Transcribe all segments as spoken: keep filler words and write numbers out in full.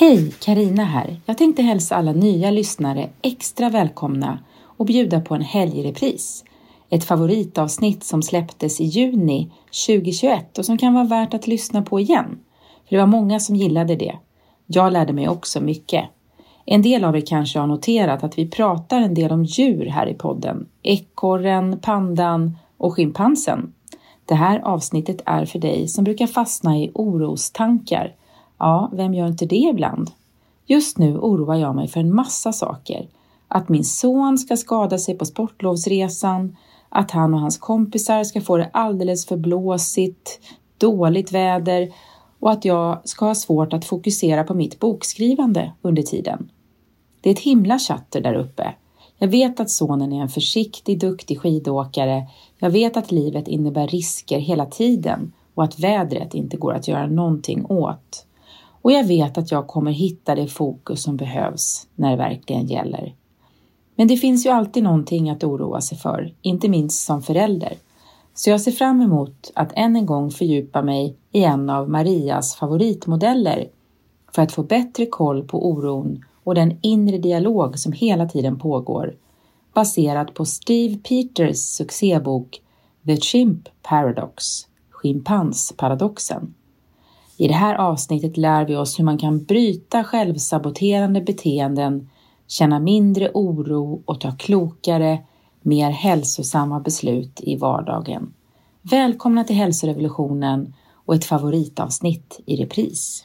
Hej, Carina här. Jag tänkte hälsa alla nya lyssnare extra välkomna och bjuda på en helgrepris. Ett favoritavsnitt som släpptes i juni tjugohundratjugoett och som kan vara värt att lyssna på igen. För det var många som gillade det. Jag lärde mig också mycket. En del av er kanske har noterat att vi pratar en del om djur här i podden. Ekorren, pandan och schimpansen. Det här avsnittet är för dig som brukar fastna i orostankar. Ja, vem gör inte det ibland? Just nu oroar jag mig för en massa saker. Att min son ska skada sig på sportlovsresan. Att han och hans kompisar ska få det alldeles för blåsigt, dåligt väder. Och att jag ska ha svårt att fokusera på mitt bokskrivande under tiden. Det är ett himla chatter där uppe. Jag vet att sonen är en försiktig, duktig skidåkare. Jag vet att livet innebär risker hela tiden. Och att vädret inte går att göra någonting åt. Och jag vet att jag kommer hitta det fokus som behövs när det verkligen gäller. Men det finns ju alltid någonting att oroa sig för, inte minst som förälder. Så jag ser fram emot att än en gång fördjupa mig i en av Marias favoritmodeller för att få bättre koll på oron och den inre dialog som hela tiden pågår, baserat på Steve Peters succébok The Chimp Paradox, schimpansparadoxen. I det här avsnittet lär vi oss hur man kan bryta självsaboterande beteenden, känna mindre oro och ta klokare, mer hälsosamma beslut i vardagen. Välkomna till Hälsorevolutionen och ett favoritavsnitt i repris.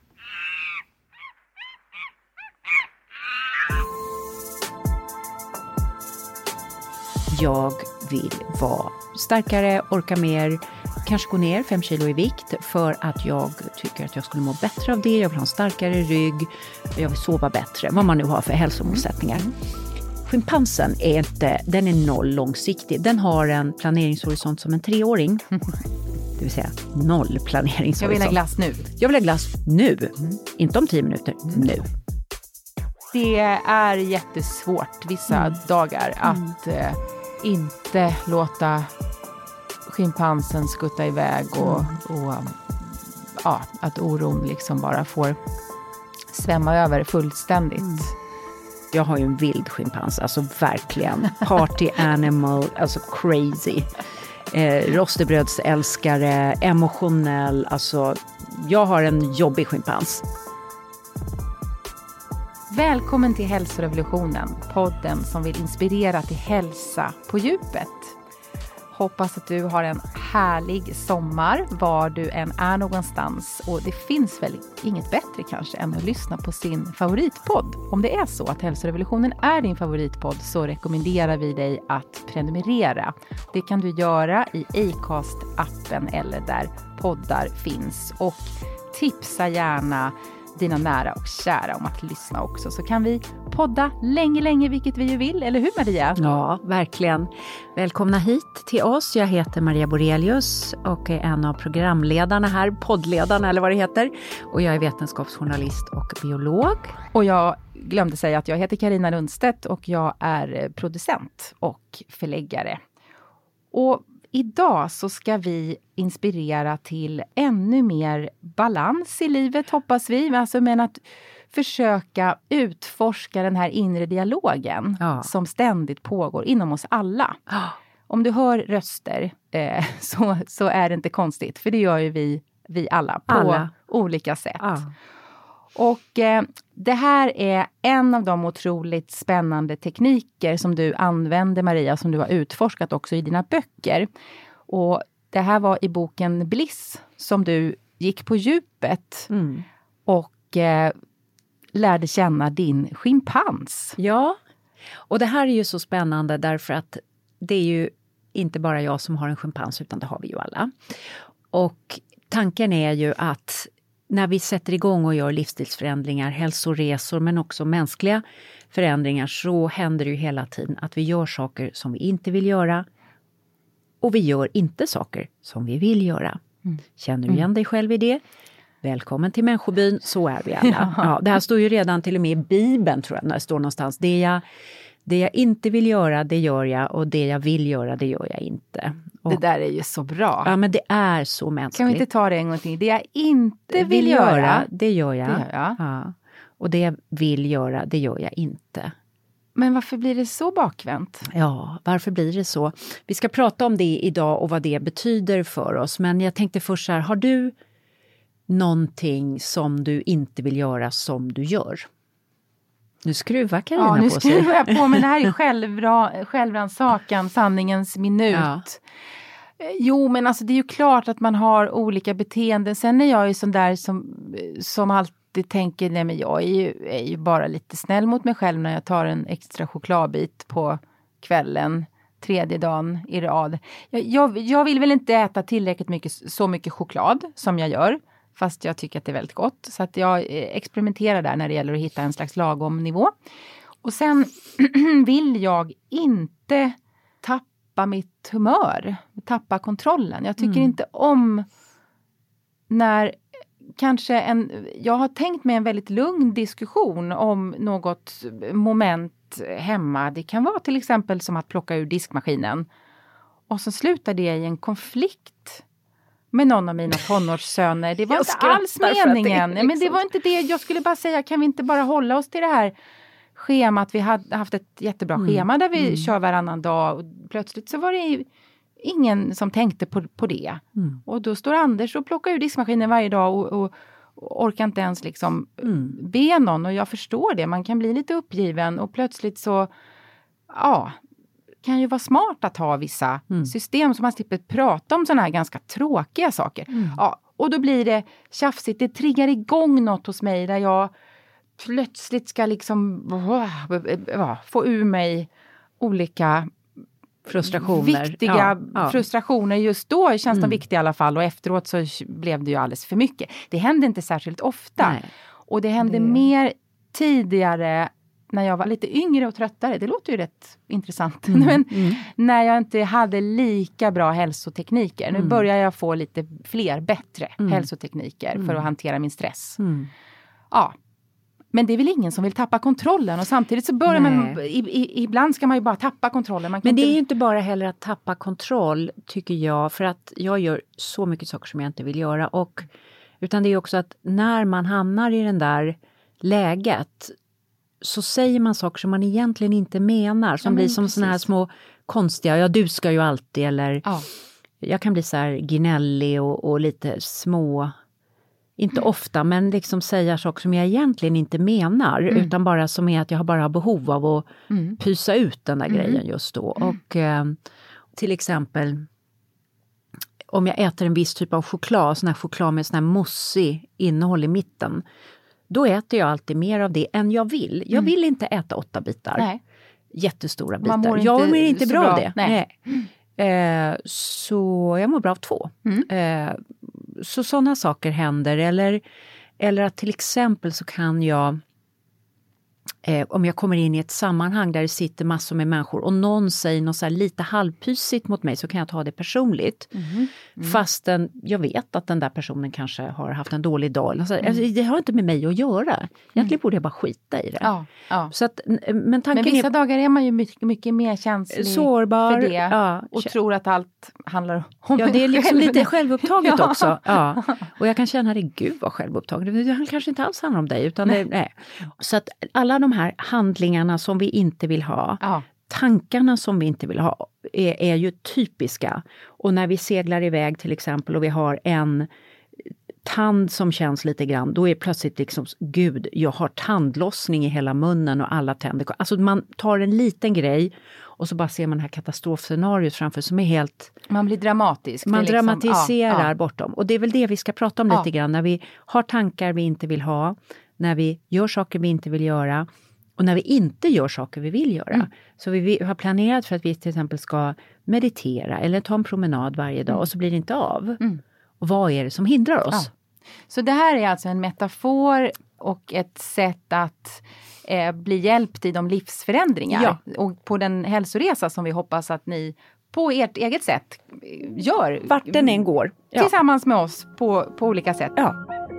Jag vill vara starkare, orka mer, kanske gå ner fem kilo i vikt för att jag tycker att jag skulle må bättre av det. Jag vill ha en starkare rygg, jag vill sova bättre, vad man nu har för hälsomålsättningar. Schimpansen är inte, den är noll långsiktig. Den har en planeringshorisont som en treåring. Det vill säga noll planeringshorisont. Jag vill ha glass nu. Jag vill ha glass nu, mm. inte om tio minuter, mm. nu. Det är jättesvårt vissa mm. dagar att mm. eh, inte låta schimpansen skutta iväg och, mm. och ja, att oron liksom bara får svämma över fullständigt. Mm. Jag har ju en vild schimpans, alltså verkligen party animal, alltså crazy. Eh, rostebrödsälskare, emotionell, alltså jag har en jobbig schimpans. Välkommen till Hälsorevolutionen, podden som vill inspirera till hälsa på djupet. Hoppas att du har en härlig sommar var du än är någonstans. Och det finns väl inget bättre kanske än att lyssna på sin favoritpodd. Om det är så att Hälsorevolutionen är din favoritpodd så rekommenderar vi dig att prenumerera. Det kan du göra i Acast-appen eller där poddar finns. Och tipsa gärna dina nära och kära om att lyssna också. Så kan vi podda länge, länge, vilket vi ju vill. Eller hur, Maria? Ja, verkligen. Välkomna hit till oss. Jag heter Maria Borelius och är en av programledarna här. Poddledarna eller vad det heter. Och jag är vetenskapsjournalist och biolog. Och jag glömde säga att jag heter Carina Lundstedt och jag är producent och förläggare. Och idag så ska vi inspirera till ännu mer balans i livet, hoppas vi. Alltså, men att försöka utforska den här inre dialogen ja. som ständigt pågår inom oss alla. Ja. Om du hör röster eh, så, så är det inte konstigt. För det gör ju vi, vi alla på alla. olika sätt. Ja. Och eh, det här är en av de otroligt spännande tekniker som du använder, Maria, som du har utforskat också i dina böcker. Och det här var i boken Bliss som du gick på djupet mm. och eh, lärde känna din schimpans. Ja, och det här är ju så spännande därför att det är ju inte bara jag som har en schimpans utan det har vi ju alla. Och tanken är ju att när vi sätter igång och gör livsstilsförändringar, hälsoresor men också mänskliga förändringar så händer det ju hela tiden att vi gör saker som vi inte vill göra och vi gör inte saker som vi vill göra. Mm. Känner du igen mm. dig själv i det? Välkommen till människobyn, så är vi alla. Ja, det här står ju redan till och med i Bibeln tror jag när det står någonstans. Det jag, det jag inte vill göra, det gör jag och det jag vill göra, det gör jag inte. Och, det där är ju så bra. Ja, men det är så mänskligt. Kan vi inte ta det en gång till? Det jag inte vill, vill göra, det gör jag. Det gör jag. Ja. Och det jag vill göra, det gör jag inte. Men varför blir det så bakvänt? Ja, varför blir det så? Vi ska prata om det idag och vad det betyder för oss. Men jag tänkte först så här, har du någonting som du inte vill göra som du gör? Nu skruvar Carina ja, nu på sig. Ja, nu skruvar jag på, men det här är självra, självrannsakan, sanningens minut. Ja. Jo, men alltså det är ju klart att man har olika beteenden. Sen är jag ju sån där som, som alltid tänker, nej men jag är ju, är ju bara lite snäll mot mig själv när jag tar en extra chokladbit på kvällen, tredje dagen i rad. Jag, jag, jag vill väl inte äta tillräckligt mycket, så mycket choklad som jag gör. Fast jag tycker att det är väldigt gott. Så att jag experimenterar där när det gäller att hitta en slags lagom nivå. Och sen vill jag inte tappa mitt humör. Tappa kontrollen. Jag tycker mm. inte om när kanske en... Jag har tänkt mig en väldigt lugn diskussion om något moment hemma. Det kan vara till exempel som att plocka ur diskmaskinen. Och så slutar det i en konflikt med någon av mina tonårssöner. Det var inte alls meningen. Det liksom... Men det var inte det. Jag skulle bara säga, kan vi inte bara hålla oss till det här schemat? Vi hade haft ett jättebra mm. schema där vi mm. kör varannan dag. Och plötsligt så var det ingen som tänkte på, på det. Mm. Och då står Anders och plockar ur diskmaskinen varje dag och, och, och orkar inte ens liksom mm. be någon. Och jag förstår det. Man kan bli lite uppgiven och plötsligt så, ja... kan ju vara smart att ha vissa mm. system som man slipper prata om sådana här ganska tråkiga saker. Mm. Ja, och då blir det tjafsigt. Det triggar igång något hos mig där jag plötsligt ska liksom uh, få ur mig olika frustrationer. Viktiga ja, ja. frustrationer. Just då känns mm. de viktiga i alla fall. Och efteråt så blev det ju alldeles för mycket. Det hände inte särskilt ofta. Nej. Och det hände det... mer tidigare när jag var lite yngre och tröttare. Det låter ju rätt intressant. Mm, Men mm. när jag inte hade lika bra hälsotekniker. Mm. Nu börjar jag få lite fler, bättre mm. hälsotekniker mm. för att hantera min stress. Mm. Ja. Men det är väl ingen som vill tappa kontrollen. Och samtidigt så börjar Nej. man... I, i, ibland ska man ju bara tappa kontrollen. Man kan Men det inte... är ju inte bara heller att tappa kontroll, tycker jag. För att jag gör så mycket saker som jag inte vill göra. Och, utan det är också att när man hamnar i den där läget... så säger man saker som man egentligen inte menar. Som ja, blir som såna här små konstiga, ja du ska ju alltid, eller ja. jag kan bli så här gnällig och, och lite små, inte mm. ofta, men liksom säga saker som jag egentligen inte menar. Mm. Utan bara som är att jag bara har behov av att mm. pysa ut den där mm. grejen just då. Mm. Och eh, till exempel, om jag äter en viss typ av choklad, sån här choklad med sån här mossig innehåll i mitten. Då äter jag alltid mer av det än jag vill. Jag mm. vill inte äta åtta bitar. Nej. Jättestora bitar. Man mår jag inte mår inte bra, bra av det. Nej. Nej. Eh, så jag mår bra av två. Mm. Eh, så sådana saker händer. Eller, eller att till exempel så kan jag... Eh, om jag kommer in i ett sammanhang där det sitter massor med människor och någon säger något så här lite halvpysigt mot mig, så kan jag ta det personligt. Mm. Mm. Fastän jag vet att den där personen kanske har haft en dålig dag. Alltså, mm. alltså, det har inte med mig att göra. Egentligen mm. borde jag bara skita i det. Ja, ja. Så att, men, tanken men vissa är, dagar är man ju mycket, mycket mer känslig sårbar, för det. Ja. Och tror att allt handlar om Ja, det är liksom lite självupptaget ja. också. Ja. Och jag kan känna, herregud vad självupptaget. Det kanske inte alls handlar om dig. Utan nej. Det, nej. Så att alla de här handlingarna som vi inte vill ha, ja. tankarna som vi inte vill ha, är, är ju typiska. Och när vi seglar iväg till exempel och vi har en tand som känns lite grann, då är plötsligt liksom, gud, jag har tandlossning i hela munnen och alla tänder. Alltså man tar en liten grej och så bara ser man det här katastrofscenariot framför som är helt... Man blir dramatisk. Man liksom, dramatiserar ja, ja. bortom. Och det är väl det vi ska prata om ja. lite grann. När vi har tankar vi inte vill ha, när vi gör saker vi inte vill göra och när vi inte gör saker vi vill göra. Mm. Så vi, vi har planerat för att vi till exempel ska meditera eller ta en promenad varje dag mm. och så blir det inte av. Mm. Och vad är det som hindrar oss? Ja. Så det här är alltså en metafor och ett sätt att eh, bli hjälpt i de livsförändringar. Ja. Och på den hälsoresa som vi hoppas att ni på ert eget sätt gör. Vart den än går. Ja. Tillsammans med oss på, på olika sätt. Ja.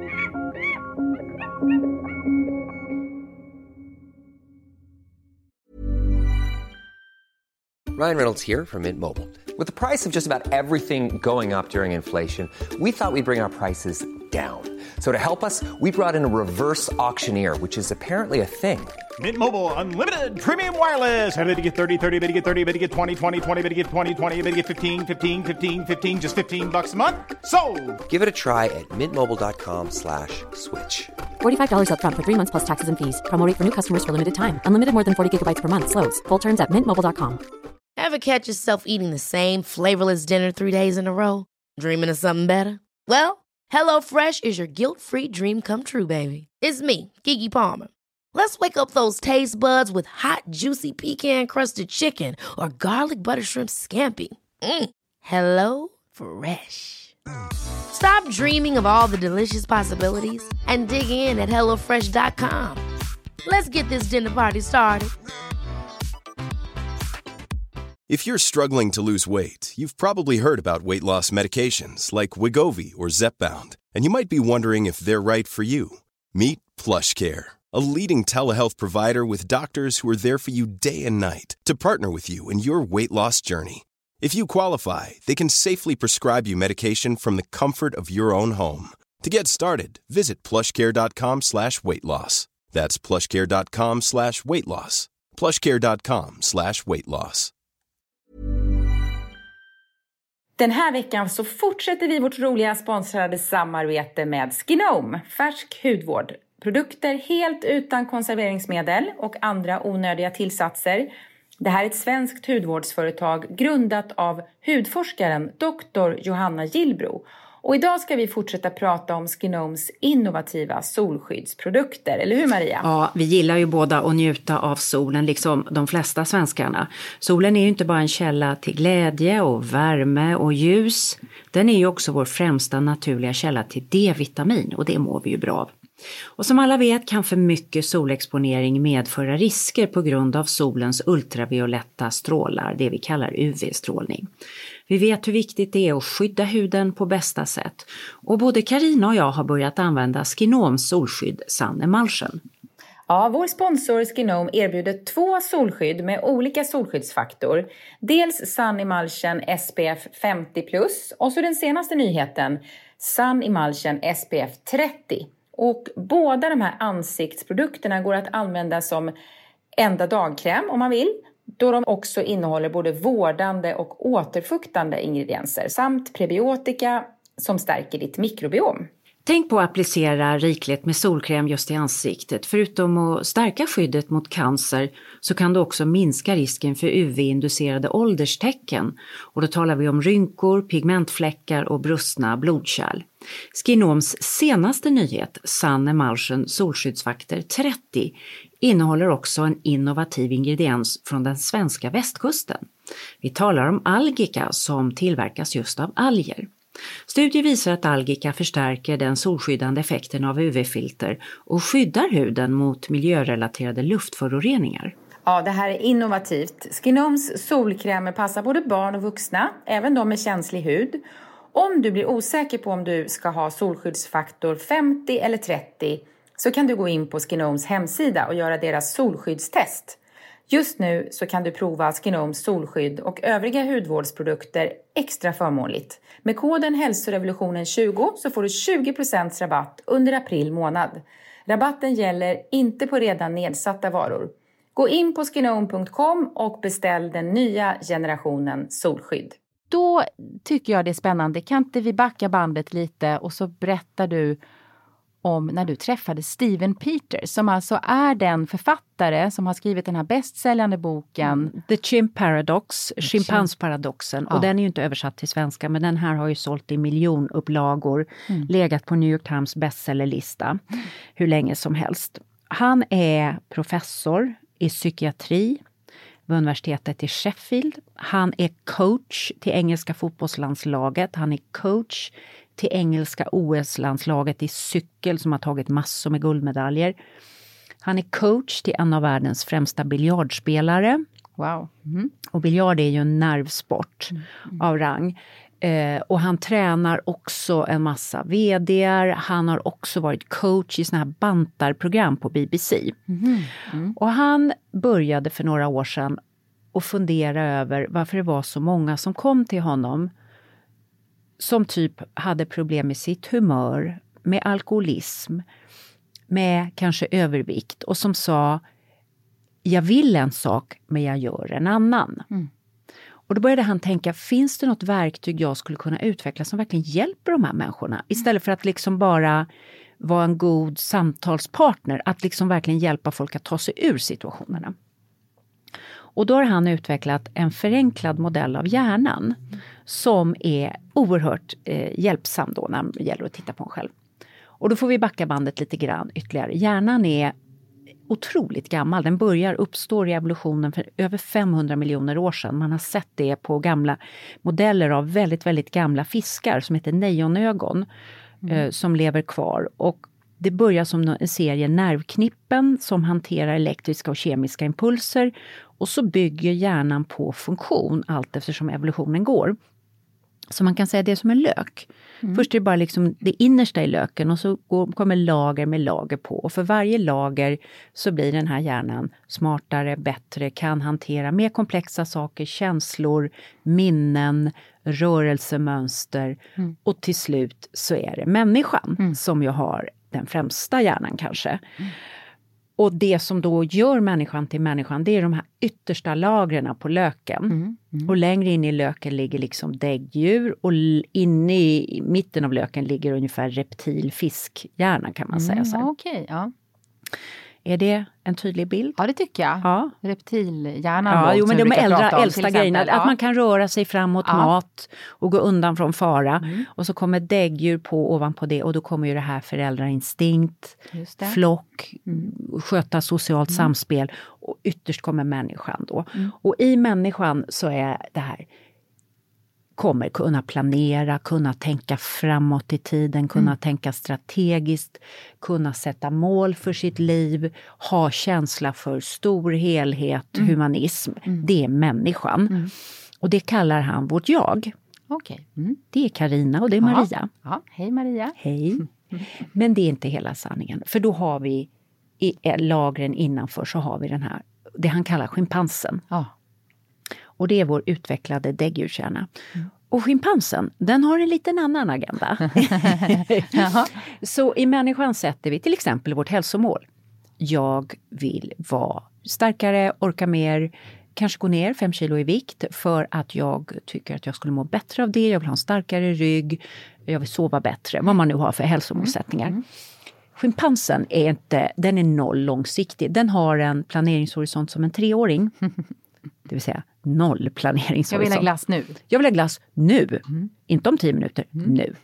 Ryan Reynolds here from Mint Mobile. With the price of just about everything going up during inflation, we thought we'd bring our prices down. So to help us, we brought in a reverse auctioneer, which is apparently a thing. Mint Mobile Unlimited Premium Wireless. How to get thirty, thirty, how to get thirty, how to get twenty, twenty, twenty, how to get twenty, twenty, how to get fifteen, fifteen, fifteen, fifteen, just fifteen bucks a month? Sold! Give it a try at mintmobile.com slash switch. forty-five dollars up front for three months plus taxes and fees. Promo rate for new customers for limited time. Unlimited more than forty gigabytes per month. Slows full terms at mint mobile dot com. Ever catch yourself eating the same flavorless dinner three days in a row? Dreaming of something better? Well, HelloFresh is your guilt-free dream come true, baby. It's me, Keke Palmer. Let's wake up those taste buds with hot, juicy pecan-crusted chicken or garlic butter shrimp scampi. Mm. Hello Fresh. Stop dreaming of all the delicious possibilities and dig in at hello fresh dot com. Let's get this dinner party started. If you're struggling to lose weight, you've probably heard about weight loss medications like Wegovy or Zepbound, and you might be wondering if they're right for you. Meet PlushCare, a leading telehealth provider with doctors who are there for you day and night to partner with you in your weight loss journey. If you qualify, they can safely prescribe you medication from the comfort of your own home. To get started, visit plushcare.com slash weight loss. That's plushcare.com slash weight loss. plushcare.com slash weight loss. Den här veckan så fortsätter vi vårt roliga sponsrade samarbete med Skinome, färsk hudvård. Produkter helt utan konserveringsmedel och andra onödiga tillsatser. Det här är ett svenskt hudvårdsföretag grundat av hudforskaren doktor Johanna Gillbro. Och idag ska vi fortsätta prata om Skinomes innovativa solskyddsprodukter. Eller hur, Maria? Ja, vi gillar ju båda att njuta av solen liksom de flesta svenskarna. Solen är ju inte bara en källa till glädje och värme och ljus. Den är ju också vår främsta naturliga källa till D-vitamin och det mår vi ju bra av. Och som alla vet kan för mycket solexponering medföra risker på grund av solens ultravioletta strålar, det vi kallar U V-strålning. Vi vet hur viktigt det är att skydda huden på bästa sätt. Och både Carina och jag har börjat använda Skinomes solskydd Sun Emulsion. Ja, vår sponsor Skinome erbjuder två solskydd med olika solskyddsfaktor. Dels Sun Emulsion S P F femtio plus och så den senaste nyheten Sun Emulsion S P F trettio. Och båda de här ansiktsprodukterna går att använda som enda dagkräm om man vill. Då de också innehåller både vårdande och återfuktande ingredienser samt prebiotika som stärker ditt mikrobiom. Tänk på att applicera rikligt med solkräm just i ansiktet. Förutom att stärka skyddet mot cancer så kan du också minska risken för U V-inducerade ålderstecken. Och då talar vi om rynkor, pigmentfläckar och brustna blodkärl. Skinomes senaste nyhet, Sun Emulsion solskyddsfaktor trettio, innehåller också en innovativ ingrediens från den svenska västkusten. Vi talar om algika som tillverkas just av alger. Studier visar att algika förstärker den solskyddande effekten av U V-filter och skyddar huden mot miljörelaterade luftföroreningar. Ja, det här är innovativt. Skinomes solkrämer passar både barn och vuxna, även de med känslig hud. Om du blir osäker på om du ska ha solskyddsfaktor femtio eller trettio så kan du gå in på Skinomes hemsida och göra deras solskyddstest. Just nu så kan du prova Skinomes solskydd och övriga hudvårdsprodukter extra förmånligt. Med koden hälsorevolutionen tjugo så får du tjugo procent rabatt under april månad. Rabatten gäller inte på redan nedsatta varor. Gå in på skinome punkt com och beställ den nya generationen solskydd. Då tycker jag det är spännande. Kan inte vi backa bandet lite och så berättar du om när du träffade Steven Peters som alltså är den författare som har skrivit den här bästsäljande boken The Chimp Paradox, Schimpansparadoxen. Ja. Och den är ju inte översatt till svenska men den här har ju sålt i miljonupplagor, mm. legat på New York Times bestsellerlista mm. hur länge som helst. Han är professor i psykiatri vid universitetet i Sheffield. Han är coach till engelska fotbollslandslaget. Han är coach till engelska O S-landslaget i cykel som har tagit massor med guldmedaljer. Han är coach till en av världens främsta biljardspelare. Wow. Mm. Och biljard är ju en nervsport mm. Mm. av rang. Eh, och han tränar också en massa vd:ar. Han har också varit coach i såna här bantarprogram på B B C. Mm. Mm. Och han började för några år sedan att fundera över varför det var så många som kom till honom som typ hade problem med sitt humör, med alkoholism, med kanske övervikt och som sa jag vill en sak men jag gör en annan. Mm. Och då började han tänka, finns det något verktyg jag skulle kunna utveckla som verkligen hjälper de här människorna? Istället för att liksom bara vara en god samtalspartner, att liksom verkligen hjälpa folk att ta sig ur situationerna. Och då har han utvecklat en förenklad modell av hjärnan som är oerhört eh, hjälpsam då när det gäller att titta på en själv. Och då får vi backa bandet lite grann ytterligare. Hjärnan är otroligt gammal. Den börjar uppstå i evolutionen för över femhundra miljoner år sedan. Man har sett det på gamla modeller av väldigt, väldigt gamla fiskar som heter neonögon mm. eh, som lever kvar. Och det börjar som en serie nervknippen som hanterar elektriska och kemiska impulser. Och så bygger hjärnan på funktion allt eftersom evolutionen går. Så man kan säga det är som en lök. Mm. Först är det bara liksom det innersta i löken och så går, kommer lager med lager på. Och för varje lager så blir den här hjärnan smartare, bättre, kan hantera mer komplexa saker, känslor, minnen, rörelsemönster. Mm. Och till slut så är det människan mm. som ju har den främsta hjärnan kanske. Mm. Och det som då gör människan till människan, det är de här yttersta lagren på löken. Mm, mm. Och längre in i löken ligger liksom däggdjur och inne i mitten av löken ligger ungefär reptilfiskhjärnan kan man säga. Så mm, Okej, okay, ja. Är det en tydlig bild? Ja, det tycker jag. Ja. Reptilhjärnan. Ja, då, jo, men de äldre, om, äldsta grejerna. Ja. Att man kan röra sig fram mot ja. mat och gå undan från fara. Mm. Och så kommer däggdjur på ovanpå det. Och då kommer ju det här föräldrainstinkt, flock, mm. sköta socialt mm. samspel. Och ytterst kommer människan då. Mm. Och i människan så är det här... kommer kunna planera, kunna tänka framåt i tiden, kunna mm. tänka strategiskt, kunna sätta mål för sitt liv, ha känsla för stor helhet, mm. humanism. Mm. Det är människan. Mm. Och det kallar han vårt jag. Okay. Mm. Det är Carina och det är ja. Maria. Ja. Hej Maria. Hej. Mm. Men det är inte hela sanningen. För då har vi i lagren innanför så har vi den här, det han kallar schimpansen. Ja. Och det är vår utvecklade däggdjurshjärna. Mm. Och schimpansen, den har en liten annan agenda. Så i människan sätter vi till exempel vårt hälsomål. Jag vill vara starkare, orka mer, kanske gå ner fem kilo i vikt för att jag tycker att jag skulle må bättre av det. Jag vill ha en starkare rygg, jag vill sova bättre, vad man nu har för hälsomålsättningar. Mm. Mm. Schimpansen är inte, den är noll långsiktig. Den har en planeringshorisont som en treåring. Det vill säga noll planeringshorisont. Jag vill ha glass nu. Jag vill ha glass nu. Mm. Inte om tio minuter. Mm. Nu.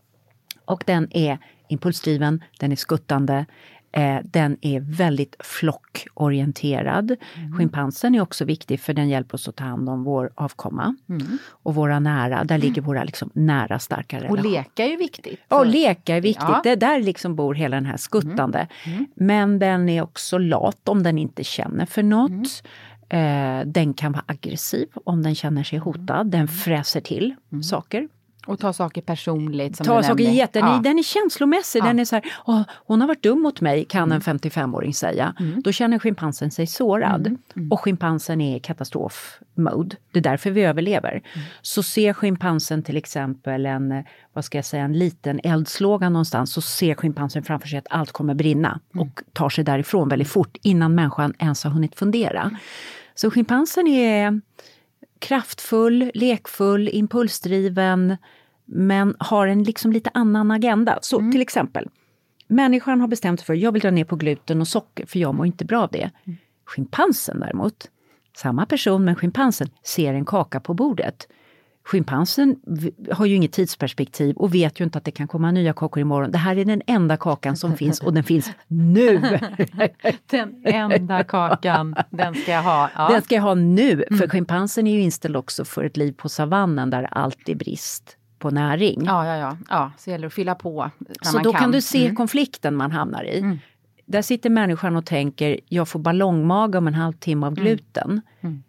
Och den är impulsdriven. Den är skuttande. Eh, den är väldigt flockorienterad. Mm. Schimpansen är också viktig för den hjälper oss att ta hand om vår avkomma. Mm. Och våra nära. Där ligger våra liksom nära starka relationer. Och leka är ju viktigt. Ja, leka är viktigt. Ja. Det där liksom bor hela den här skuttande. Mm. Mm. Men den är också lat om den inte känner för något. Mm. Eh, den kan vara aggressiv om den känner sig hotad. Den fräser till mm. saker. Och ta saker personligt. Som ta du saker nämnde. jätten, ja. Den är känslomässig. Ja. Den är så här, åh, hon har varit dum mot mig, kan mm. en femtiofemåring säga. Mm. Då känner schimpansen sig sårad. Mm. Mm. Och schimpansen är i katastrofmode. Det är därför vi överlever. Mm. Så ser schimpansen till exempel en, vad ska jag säga, en liten eldslåga någonstans. Så ser schimpansen framför sig att allt kommer brinna. Mm. Och tar sig därifrån väldigt fort innan människan ens har hunnit fundera. Mm. Så schimpansen är kraftfull, lekfull, impulsdriven, men har en liksom lite annan agenda. Så mm. till exempel, människan har bestämt för att jag vill dra ner på gluten och socker för jag mår inte bra av det. Mm. Schimpansen däremot, samma person men schimpansen ser en kaka på bordet. Schimpansen har ju inget tidsperspektiv och vet ju inte att det kan komma nya kakor imorgon. Det här är den enda kakan som finns och den finns nu. Den enda kakan, den ska jag ha. Ja. Den ska jag ha nu, för mm. schimpansen är ju inställd också för ett liv på savannen där allt är brist på näring. Ja, ja, ja. ja så gäller det att fylla på när Så man då kan. kan du se mm. konflikten man hamnar i. Mm. Där sitter människan och tänker, jag får ballongmage om en halvtimme av gluten. Mm. Mm.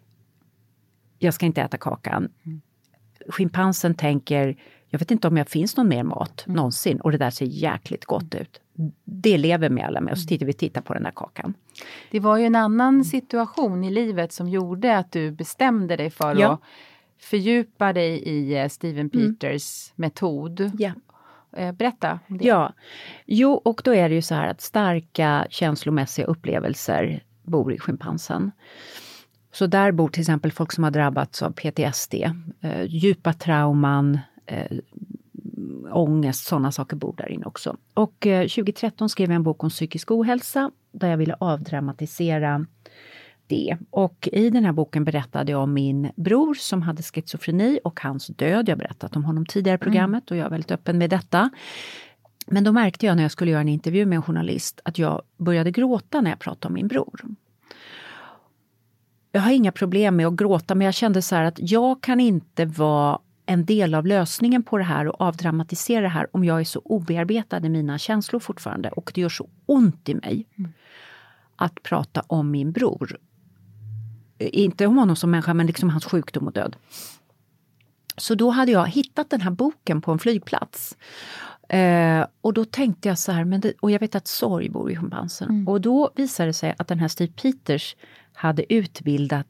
Jag ska inte äta kakan. Mm. Schimpansen tänker, jag vet inte om jag finns någon mer mat mm. någonsin. Och det där ser jäkligt gott ut. Det lever med alla med. Och så tittar vi tittar på den där kakan. Det var ju en annan situation i livet som gjorde att du bestämde dig för ja. att fördjupa dig i Steven Peters mm. metod. Ja. Eh, berätta om det. Ja, jo och då är det ju så här att starka känslomässiga upplevelser bor i schimpansen. Så där bor till exempel folk som har drabbats av P T S D, eh, djupa trauman, eh, ångest, sådana saker bor där inne också. Och eh, tjugohundratretton skrev jag en bok om psykisk ohälsa där jag ville avdramatisera det. Och i den här boken berättade jag om min bror som hade schizofreni och hans död. Jag har berättat om honom tidigare i programmet och jag är väldigt öppen med detta. Men då märkte jag när jag skulle göra en intervju med en journalist att jag började gråta när jag pratade om min bror. Jag har inga problem med att gråta, men jag kände så här att jag kan inte vara en del av lösningen på det här och avdramatisera det här om jag är så obearbetad i mina känslor fortfarande. Och det gör så ont i mig mm. att prata om min bror. Inte om honom som människa, men liksom hans sjukdom och död. Så då hade jag hittat den här boken på en flygplats. Eh, och då tänkte jag så här, men det, och jag vet att sorg bor i schimpansen. Mm. Och då visade det sig att den här Steve Peters hade utbildat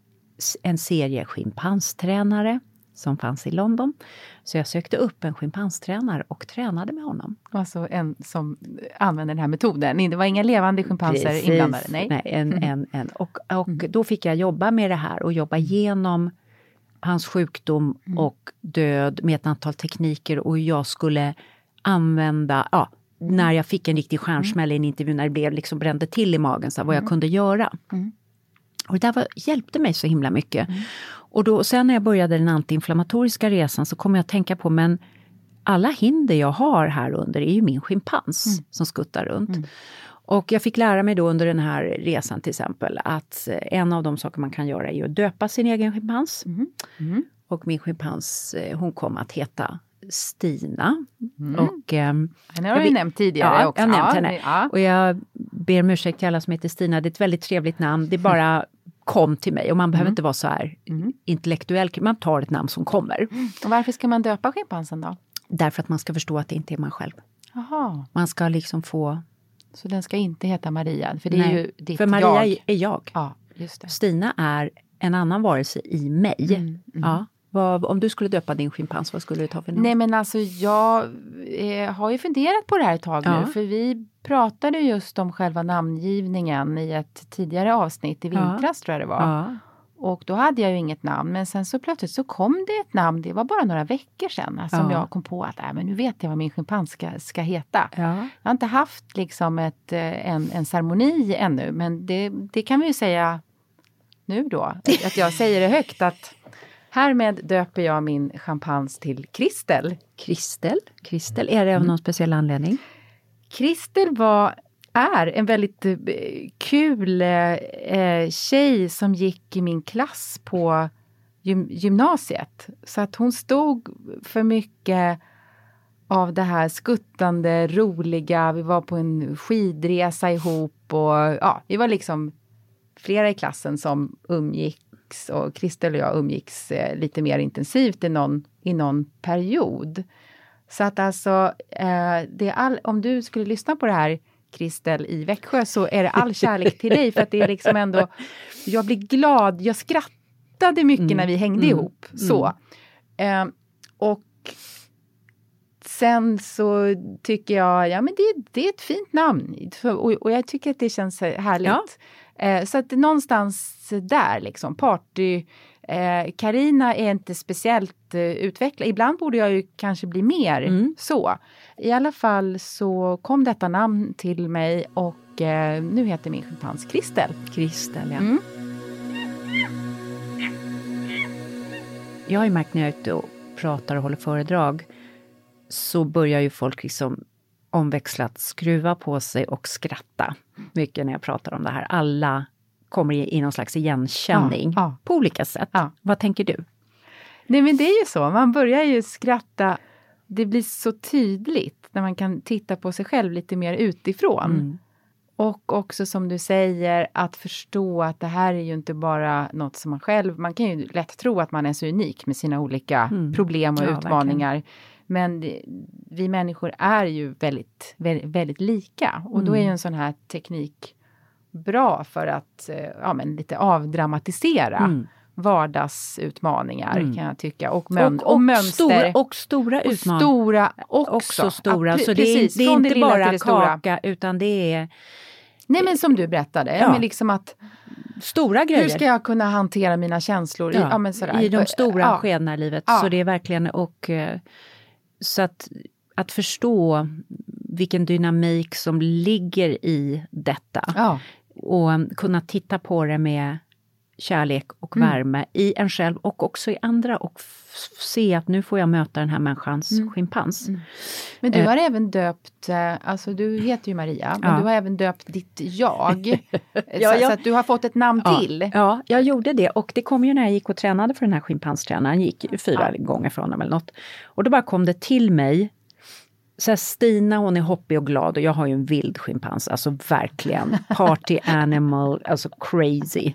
en serie schimpanstränare som fanns i London. Så jag sökte upp en schimpanstränare och tränade med honom. Alltså en som använde den här metoden. Det var inga levande schimpanser Precis. inblandade. Nej, Nej en, mm. en, en. Och, och mm. då fick jag jobba med det här och jobba igenom hans sjukdom mm. och död med ett antal tekniker. Och jag skulle använda, ja, när jag fick en riktig stjärnsmäll i en intervju när det blev liksom brände till i magen, så här, vad jag kunde göra. Mm. Och det där var, hjälpte mig så himla mycket. Mm. Och då, sen när jag började den antiinflammatoriska resan så kom jag att tänka på, men alla hinder jag har här under är ju min schimpans mm. som skuttar runt. Mm. Och jag fick lära mig då under den här resan till exempel att en av de saker man kan göra är att döpa sin egen schimpans. Mm. Mm. Och min schimpans, hon kom att heta Stina. Mm. Och, um, henne har du nämnt tidigare ja, också. Jag har nämnt ja, henne. Ja. Och jag ber om ursäkt till alla som heter Stina. Det är ett väldigt trevligt namn. Det bara kom till mig. Och man behöver mm. inte vara så här mm. intellektuell. Man tar ett namn som kommer. Mm. Och varför ska man döpa schimpansen då? Därför att man ska förstå att det inte är man själv. Aha. Man ska liksom få... Så den ska inte heta Maria? För det är Nej, ju ditt för Maria jag. är jag. Ja, just det. Stina är en annan varelse i mig. Mm. Mm. Ja. Vad, om du skulle döpa din schimpans, vad skulle du ta för namn? Nej men alltså jag eh, har ju funderat på det här ett tag ja. nu. För vi pratade just om själva namngivningen i ett tidigare avsnitt i vintras ja. tror jag det var. Ja. Och då hade jag ju inget namn. Men sen så plötsligt så kom det ett namn. Det var bara några veckor sedan. Alltså, ja. Som jag kom på att äh, men nu vet jag vad min schimpans ska, ska heta. Ja. Jag har inte haft liksom ett, en, en ceremoni ännu. Men det, det kan vi ju säga nu då. Att jag säger det högt att härmed döper jag min schimpans till Kristel. Kristel? Kristel, är det av någon mm. speciell anledning? Kristel var... är en väldigt eh, kul eh, tjej som gick i min klass på gym- gymnasiet. Så att hon stod för mycket av det här skuttande, roliga. Vi var på en skidresa ihop och ja, vi var liksom flera i klassen som umgicks. Och Kristel och jag umgicks eh, lite mer intensivt i någon, i någon period. Så att alltså, eh, det är all, om du skulle lyssna på det här Kristel i Växjö så är det all kärlek till dig för att det är liksom ändå, jag blir glad, jag skrattade mycket mm. när vi hängde mm. ihop så mm. eh, och sen så tycker jag ja men det, det är ett fint namn och, och jag tycker att det känns härligt ja. eh, så att någonstans där liksom party Carina eh, är inte speciellt eh, utvecklad. Ibland borde jag ju kanske bli mer mm. så. I alla fall så kom detta namn till mig och eh, nu heter min schimpans Kristel. Kristel, ja. Mm. Jag har ju märkt när jag är ute och pratar och håller föredrag så börjar ju folk liksom omväxlat skruva på sig och skratta mycket när jag pratar om det här. Alla kommer i någon slags igenkänning ja, ja. på olika sätt. Ja. Vad tänker du? Nej men det är ju så, man börjar ju skratta. Det blir så tydligt när man kan titta på sig själv lite mer utifrån. Mm. Och också som du säger att förstå att det här är ju inte bara något som man själv, man kan ju lätt tro att man är så unik med sina olika mm. problem och ja, utmaningar. Verkligen. Men det, vi människor är ju väldigt, väldigt, väldigt lika. Och mm. då är ju en sån här teknik bra för att ja, men lite avdramatisera mm. vardagsutmaningar Mm. kan jag tycka. Och, mön- och, och, och mönster. Stora, och stora och utmaningar. stora också. Också stora. Ja, så det precis, är, det är från inte det lilla bara till det stora. kaka utan det är Nej men som du berättade, Ja. men liksom att stora grejer. hur ska jag kunna hantera mina känslor i, Ja, ja, men sådär. i de stora ja. skedena i livet. Ja. Så det är verkligen och eh, så att, att förstå vilken dynamik som ligger i detta. Ja. Och kunna titta på det med kärlek och Mm. värme i en själv och också i andra och f- se att nu får jag möta den här människans Mm. schimpans. Mm. Men du Eh. har även döpt, eh, alltså du heter ju Maria, men Ja. du har även döpt ditt jag. Ja, så, jag- så att du har fått ett namn Ja, till. ja, jag gjorde det och det kom ju när jag gick och tränade för den här schimpanstränaren. gick ju fyra gånger för honom eller något. Och då bara kom det till mig. Så här, Stina hon är hoppig och glad och jag har ju en vild schimpans, alltså verkligen party animal, alltså crazy.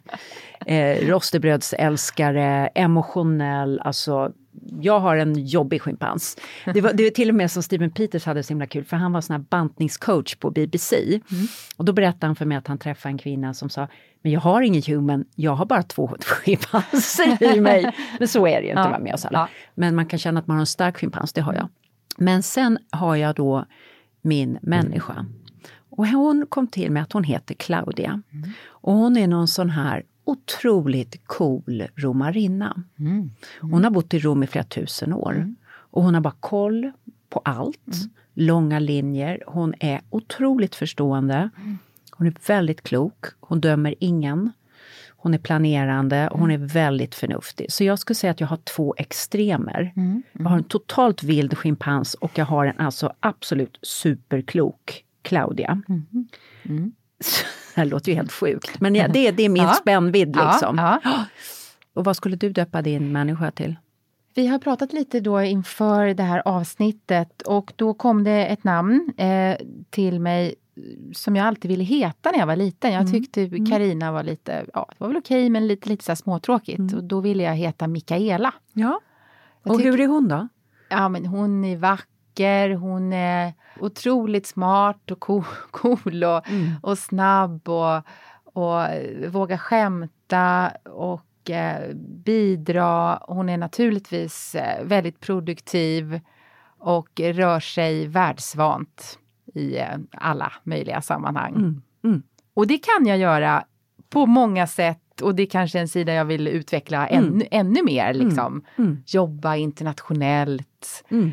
Eh, rostebrödsälskare, emotionell, alltså jag har en jobbig schimpans. Det var, det var till och med som Steven Peters hade så himla kul för han var sån här bantningscoach på B B C. Mm. Och då berättade han för mig att han träffade en kvinna som sa men jag har ingen human, jag har bara två schimpanser i mig. Men så är det ju inte Ja. med oss alla. Ja. Men man kan känna att man har en stark schimpans, det har jag. Men sen har jag då min människa. Och hon kom till mig att hon heter Claudia. Mm. Och hon är någon sån här otroligt cool romarinna. Mm. Mm. Hon har bott i Rom i flera tusen år. Mm. Och hon har bara koll på allt. Mm. Långa linjer. Hon är otroligt förstående. Mm. Hon är väldigt klok. Hon dömer ingen. Hon är planerande och hon är väldigt förnuftig. Så jag skulle säga att jag har två extremer. Mm, mm. Jag har en totalt vild schimpans och jag har en alltså absolut superklok Claudia. Mm, mm. Det här låter ju helt sjukt. Men ja, det, det är min ja. spännvidd liksom. Ja, ja. Och vad skulle du döpa din människa till? Vi har pratat lite då inför det här avsnittet och då kom det ett namn eh, till mig som jag alltid ville heta när jag var liten. Jag tyckte mm. Carina var lite, ja det var väl okej men lite, lite så här småtråkigt. Mm. Och då ville jag heta Mikaela. Ja, och tyck- hur är hon då? Ja men hon är vacker, hon är otroligt smart och cool, cool och, mm. och snabb och, och vågar skämta och eh, bidra. Hon är naturligtvis eh, väldigt produktiv och rör sig världsvant i alla möjliga sammanhang. Mm, mm. Och det kan jag göra på många sätt och det är kanske en sida jag vill utveckla mm. ännu, ännu mer. Liksom. Mm, mm. Jobba internationellt, mm.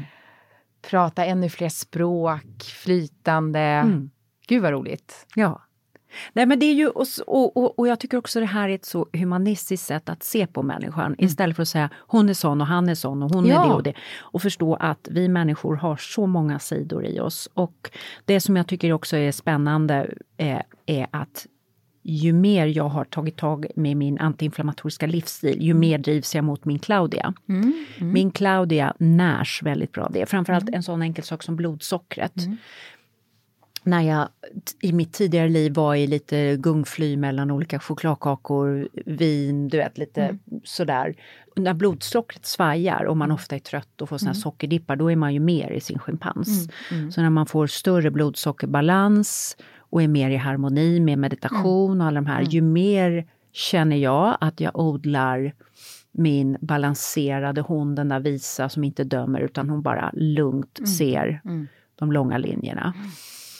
prata ännu fler språk, flytande. Mm. Gud vad roligt. Ja. Nej men det är ju, och, och, och jag tycker också det här är ett så humanistiskt sätt att se på människan. Mm. Istället för att säga hon är sån och han är sån och hon ja. är det och det. Och förstå att vi människor har så många sidor i oss. Och det som jag tycker också är spännande är, är att ju mer jag har tagit tag med min antiinflammatoriska livsstil, ju mer drivs jag mot min Claudia. Mm. Mm. Min Claudia närs väldigt bra. Det är framförallt mm. en sån enkel sak som blodsockret. Mm. När jag i mitt tidigare liv var i lite gungfly mellan olika chokladkakor, vin, du vet lite mm. sådär. När blodsockret svajar och man ofta är trött och får såna här mm. sockerdippar, då är man ju mer i sin schimpans. Mm. Mm. Så när man får större blodsockerbalans och är mer i harmoni med meditation mm. och alla de här, ju mer känner jag att jag odlar min balanserade hon, den där visa som inte dömer utan hon bara lugnt mm. ser mm. de långa linjerna. Mm.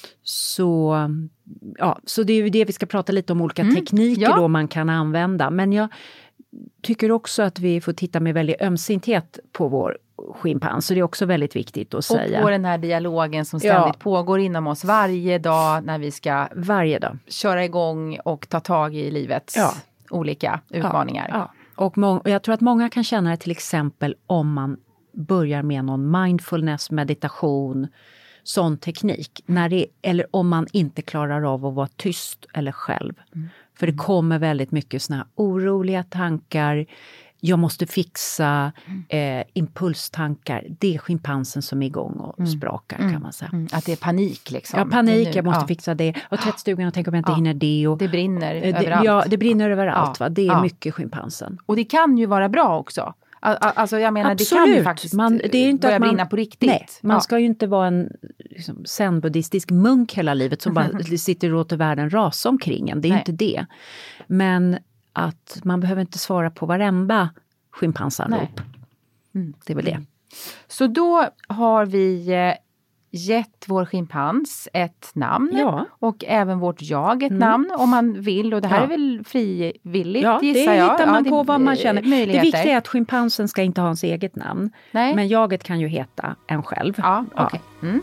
Så, ja, så det är ju det vi ska prata lite om, olika mm, tekniker ja. då man kan använda. Men jag tycker också att vi får titta med väldigt ömsinthet på vår schimpans. Så det är också väldigt viktigt att säga. Och på den här dialogen som ständigt ja. pågår inom oss varje dag när vi ska varje dag köra igång och ta tag i livets ja. olika utmaningar. Ja, ja. Och, må- och jag tror att många kan känna det till exempel om man börjar med någon mindfulness, meditation, sån teknik. När det, eller om man inte klarar av att vara tyst eller själv. Mm. För det kommer väldigt mycket såna här oroliga tankar. Jag måste fixa eh, impulstankar. Det är schimpansen som är igång och mm. sprakar mm. kan man säga. Mm. Att det är panik liksom. Ja, panik. Jag måste ja. fixa det. Och tvättstugan och tänk om jag inte ja. hinner det. Och, det brinner eh, det, överallt. Ja, det brinner överallt. Ja. Va? Det är ja. mycket schimpansen. Och det kan ju vara bra också. Alltså jag menar, absolut. Det kan ju faktiskt man, det är inte börja att man, brinna på riktigt. Nej, man ja. ska ju inte vara en liksom, zen-buddhistisk munk hela livet som bara sitter och låter världen rasa omkring en. Det är nej. inte det. Men att man behöver inte svara på varenda schimpansanrop. Mm. Det är väl det. Så då har vi eh, gett vår schimpans ett namn. Ja. Och även vårt jag ett Mm. namn om man vill. Och det här Ja. är väl frivilligt, Ja, det gissar jag. hittar man ja, på det, vad man känner. möjligheter. Det viktiga är att schimpansen ska inte ha ens eget namn. Nej. Men jaget kan ju heta en själv. Ja, okej. Okay. Mm.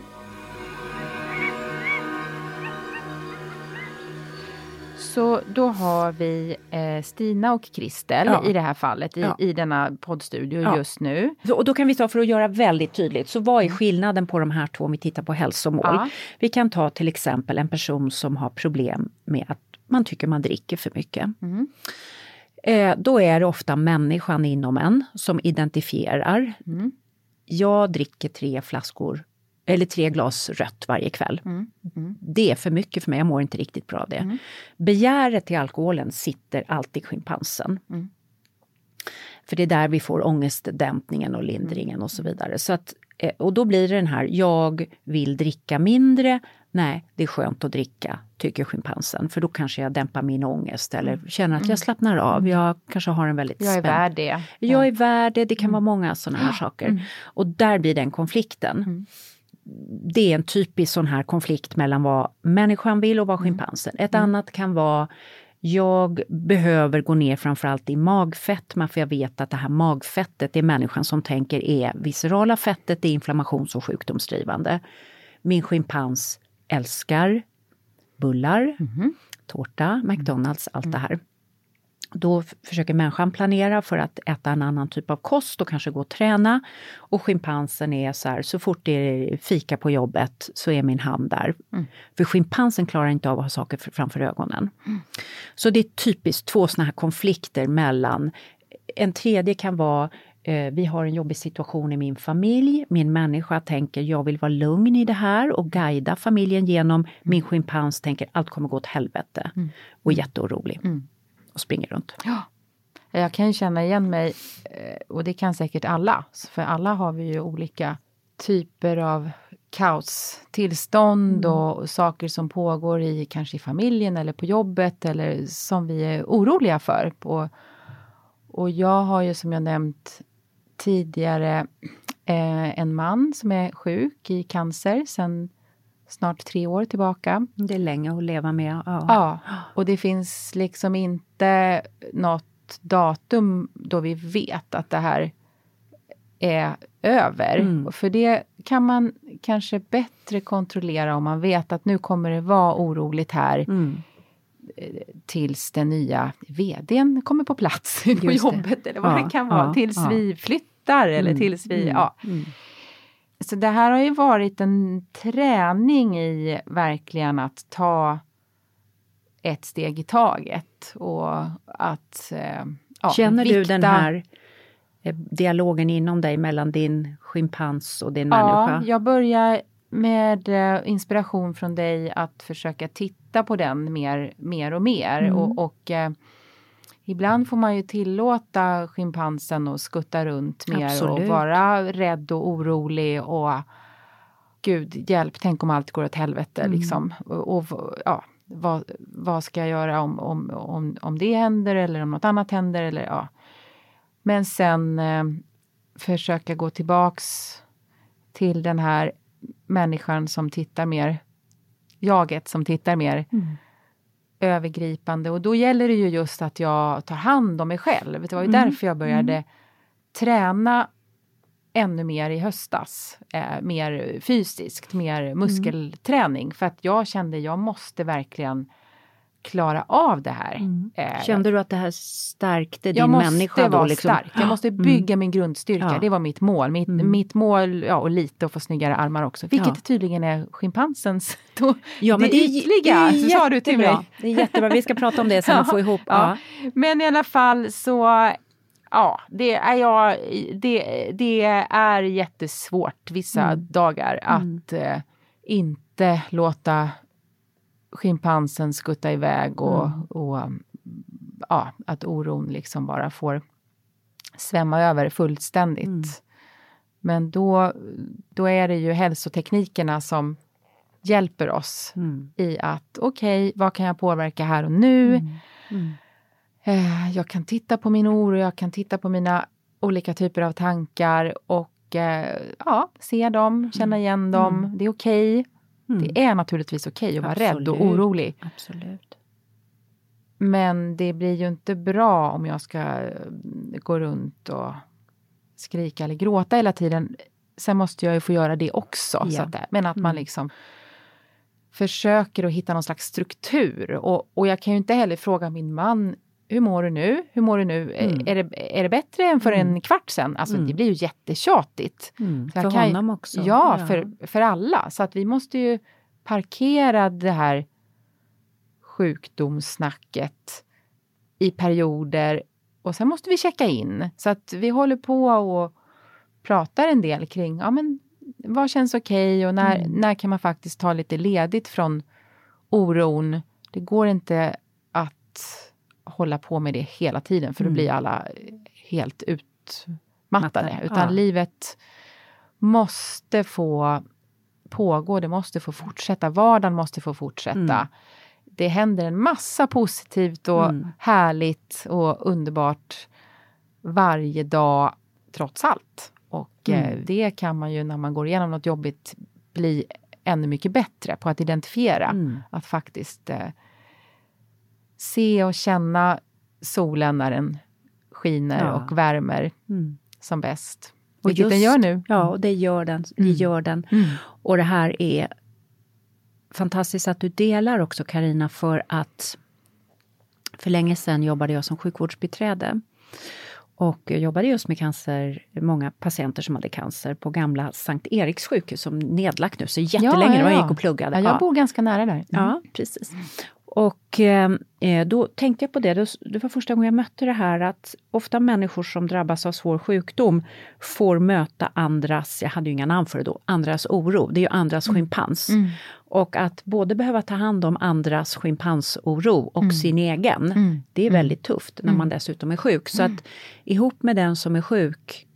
Så då har vi eh, Stina och Kristel Ja. i det här fallet, i, Ja. i denna poddstudio Ja. just nu. Så, och då kan vi ta, för att göra väldigt tydligt, så vad är skillnaden på de här två om vi tittar på hälsomål? Ja. Vi kan ta till exempel en person som har problem med att man tycker man dricker för mycket. Mm. Eh, då är det ofta människan inom en som identifierar. Mm. Jag dricker tre flaskor eller tre glas rött varje kväll. Mm. Mm. Det är för mycket för mig, jag mår inte riktigt bra av det. Mm. Begäret till alkoholen sitter alltid i schimpansen. Mm. För det är där vi får ångestdämpningen och lindringen och så vidare. Så att, och då blir det den här, jag vill dricka mindre. Nej, det är skönt att dricka, tycker schimpansen. För då kanske jag dämpar min ångest eller känner att jag slappnar av. Jag kanske har en väldigt Jag är spänn. värd det. Jag är värd det, det kan vara många sådana här saker. Mm. Och där blir den konflikten. Mm. Det är en typisk sån här konflikt mellan vad människan vill och vad schimpansen. Ett Mm. annat kan vara, jag behöver gå ner framförallt i magfett, för jag vet att det här magfettet, det är människan som tänker är viscerala fettet, det är inflammations- och sjukdomsdrivande. Min schimpans älskar bullar, Mm. tårta, McDonalds, allt det här. Då f- försöker människan planera för att äta en annan typ av kost och kanske gå och träna. Och schimpansen är så här, så fort det är fika på jobbet så är min hand där. Mm. För schimpansen klarar inte av att ha saker f- framför ögonen. Mm. Så det är typiskt två såna här konflikter mellan. En tredje kan vara, eh, vi har en jobbig situation i min familj. Min människa tänker, jag vill vara lugn i det här och guida familjen genom. Min schimpans tänker, allt kommer gå åt helvete. Mm. Och är jätteorolig. Mm. Och springer runt. Ja. Jag kan ju känna igen mig, och det kan säkert alla. För alla har vi ju olika typer av kaostillstånd Mm. och saker som pågår i kanske i familjen eller på jobbet eller som vi är oroliga för. Och, och jag har ju som jag nämnt tidigare eh, en man som är sjuk i cancer sedan snart tre år tillbaka. Det är länge att leva med. Ja. Ja, och det finns liksom inte något datum då vi vet att det här är över. Mm. För det kan man kanske bättre kontrollera om man vet att nu kommer det vara oroligt här Mm. tills den nya vdn kommer på plats på Just det. jobbet eller vad Ja, det kan vara. ja, tills ja. vi flyttar eller Mm, tills vi, mm, ja. mm. Så det här har ju varit en träning i verkligen att ta ett steg i taget och att eh, ja, Känner vikta. du den här eh, dialogen inom dig mellan din schimpans och din Ja, människa? jag börjar med eh, inspiration från dig att försöka titta på den mer, mer och mer. Mm. Och, och eh, ibland får man ju tillåta schimpansen att skutta runt mer Absolut. och vara rädd och orolig och gud, hjälp, tänk om allt går åt helvete Mm. liksom. Och, och ja, vad, vad ska jag göra om, om, om, om det händer eller om något annat händer eller ja. Men sen eh, försöka gå tillbaks till den här människan som tittar mer, jaget som tittar mer Mm. övergripande. Och då gäller det ju just att jag tar hand om mig själv. Det var ju Mm. därför jag började Mm. träna ännu mer i höstas. Eh, mer fysiskt, mer muskelträning. För att jag kände jag måste verkligen klara av det här. Mm. Eh, Kände du att det här stärkte din jag måste människa? Då, vara liksom? stark. Jag måste bygga Mm. min grundstyrka. Ja. Det var mitt mål. Mitt, Mm. mitt mål, ja, och lite att få snyggare armar också. Vilket Ja. tydligen är schimpansens. Då, Ja, men det, det är, ytliga, det är så sa du till jättebra. mig. Det är jättebra. Vi ska prata om det sen och få ihop. Ja. Ja. Men i alla fall så, ja, det är, jag, det, det är jättesvårt vissa Mm. dagar Mm. att eh, inte låta schimpansen skutta iväg och, Mm. och ja, att oron liksom bara får svämma över fullständigt. Mm. Men då, då är det ju hälsoteknikerna som hjälper oss Mm. i att okej, okay, vad kan jag påverka här och nu? Mm. Mm. Eh, jag kan titta på min oro, jag kan titta på mina olika typer av tankar och eh, ja, se dem, känna igen dem. Mm. Det är okej. Okay. Mm. Det är naturligtvis okej okay att vara Absolut. rädd och orolig. Absolut. Men det blir ju inte bra om jag ska gå runt och skrika eller gråta hela tiden. Sen måste jag ju få göra det också. Ja. Så att, men att Mm. man liksom försöker att hitta någon slags struktur. Och, och jag kan ju inte heller fråga min man, hur mår du nu? Hur mår du nu? Mm. Är, det, är det bättre än för Mm. en kvart sedan? Alltså Mm. det blir ju jättetjatigt. Mm. Så jag För kan ju- honom också. Ja, För, för alla. Så att vi måste ju parkera det här sjukdomssnacket i perioder. Och sen måste vi checka in. Så att vi håller på och pratar en del kring, ja men vad känns okej okay och när, Mm. när kan man faktiskt ta lite ledigt från oron. Det går inte att hålla på med det hela tiden för då Mm. blir alla helt utmattade. Mattade, Utan ja. livet måste få pågå, det måste få fortsätta. Vardagen måste få fortsätta. Mm. Det händer en massa positivt och Mm. härligt och underbart varje dag trots allt. Och Mm. eh, det kan man ju när man går igenom något jobbigt bli ännu mycket bättre på att identifiera. Mm. Att faktiskt eh, se och känna solen när den skiner Ja. och värmer Mm. som bäst. Och Vilket den just- gör nu. Ja, och det gör den. Det Mm. gör den. Mm. Och det här är fantastiskt att du delar också, Carina, för att för länge sedan jobbade jag som sjukvårdsbiträde. Och jag jobbade just med cancer, många patienter som hade cancer på gamla Sankt Eriks sjukhus som nedlagt nu. Så jättelänge, Ja, ja, det var ja. jag gick och pluggade. Ja, jag bor ganska nära där. Mm. Ja, precis. Och eh, då tänkte jag på det, det, det var första gången jag mötte det här att ofta människor som drabbas av svår sjukdom får möta andras, jag hade ju inga namn för det då, andras oro, det är ju andras Mm. schimpans. Mm. Och att både behöva ta hand om andras schimpansoro och Mm. sin egen, Mm. det är Mm. väldigt tufft när man Mm. dessutom är sjuk. Så att ihop med den som är sjuk,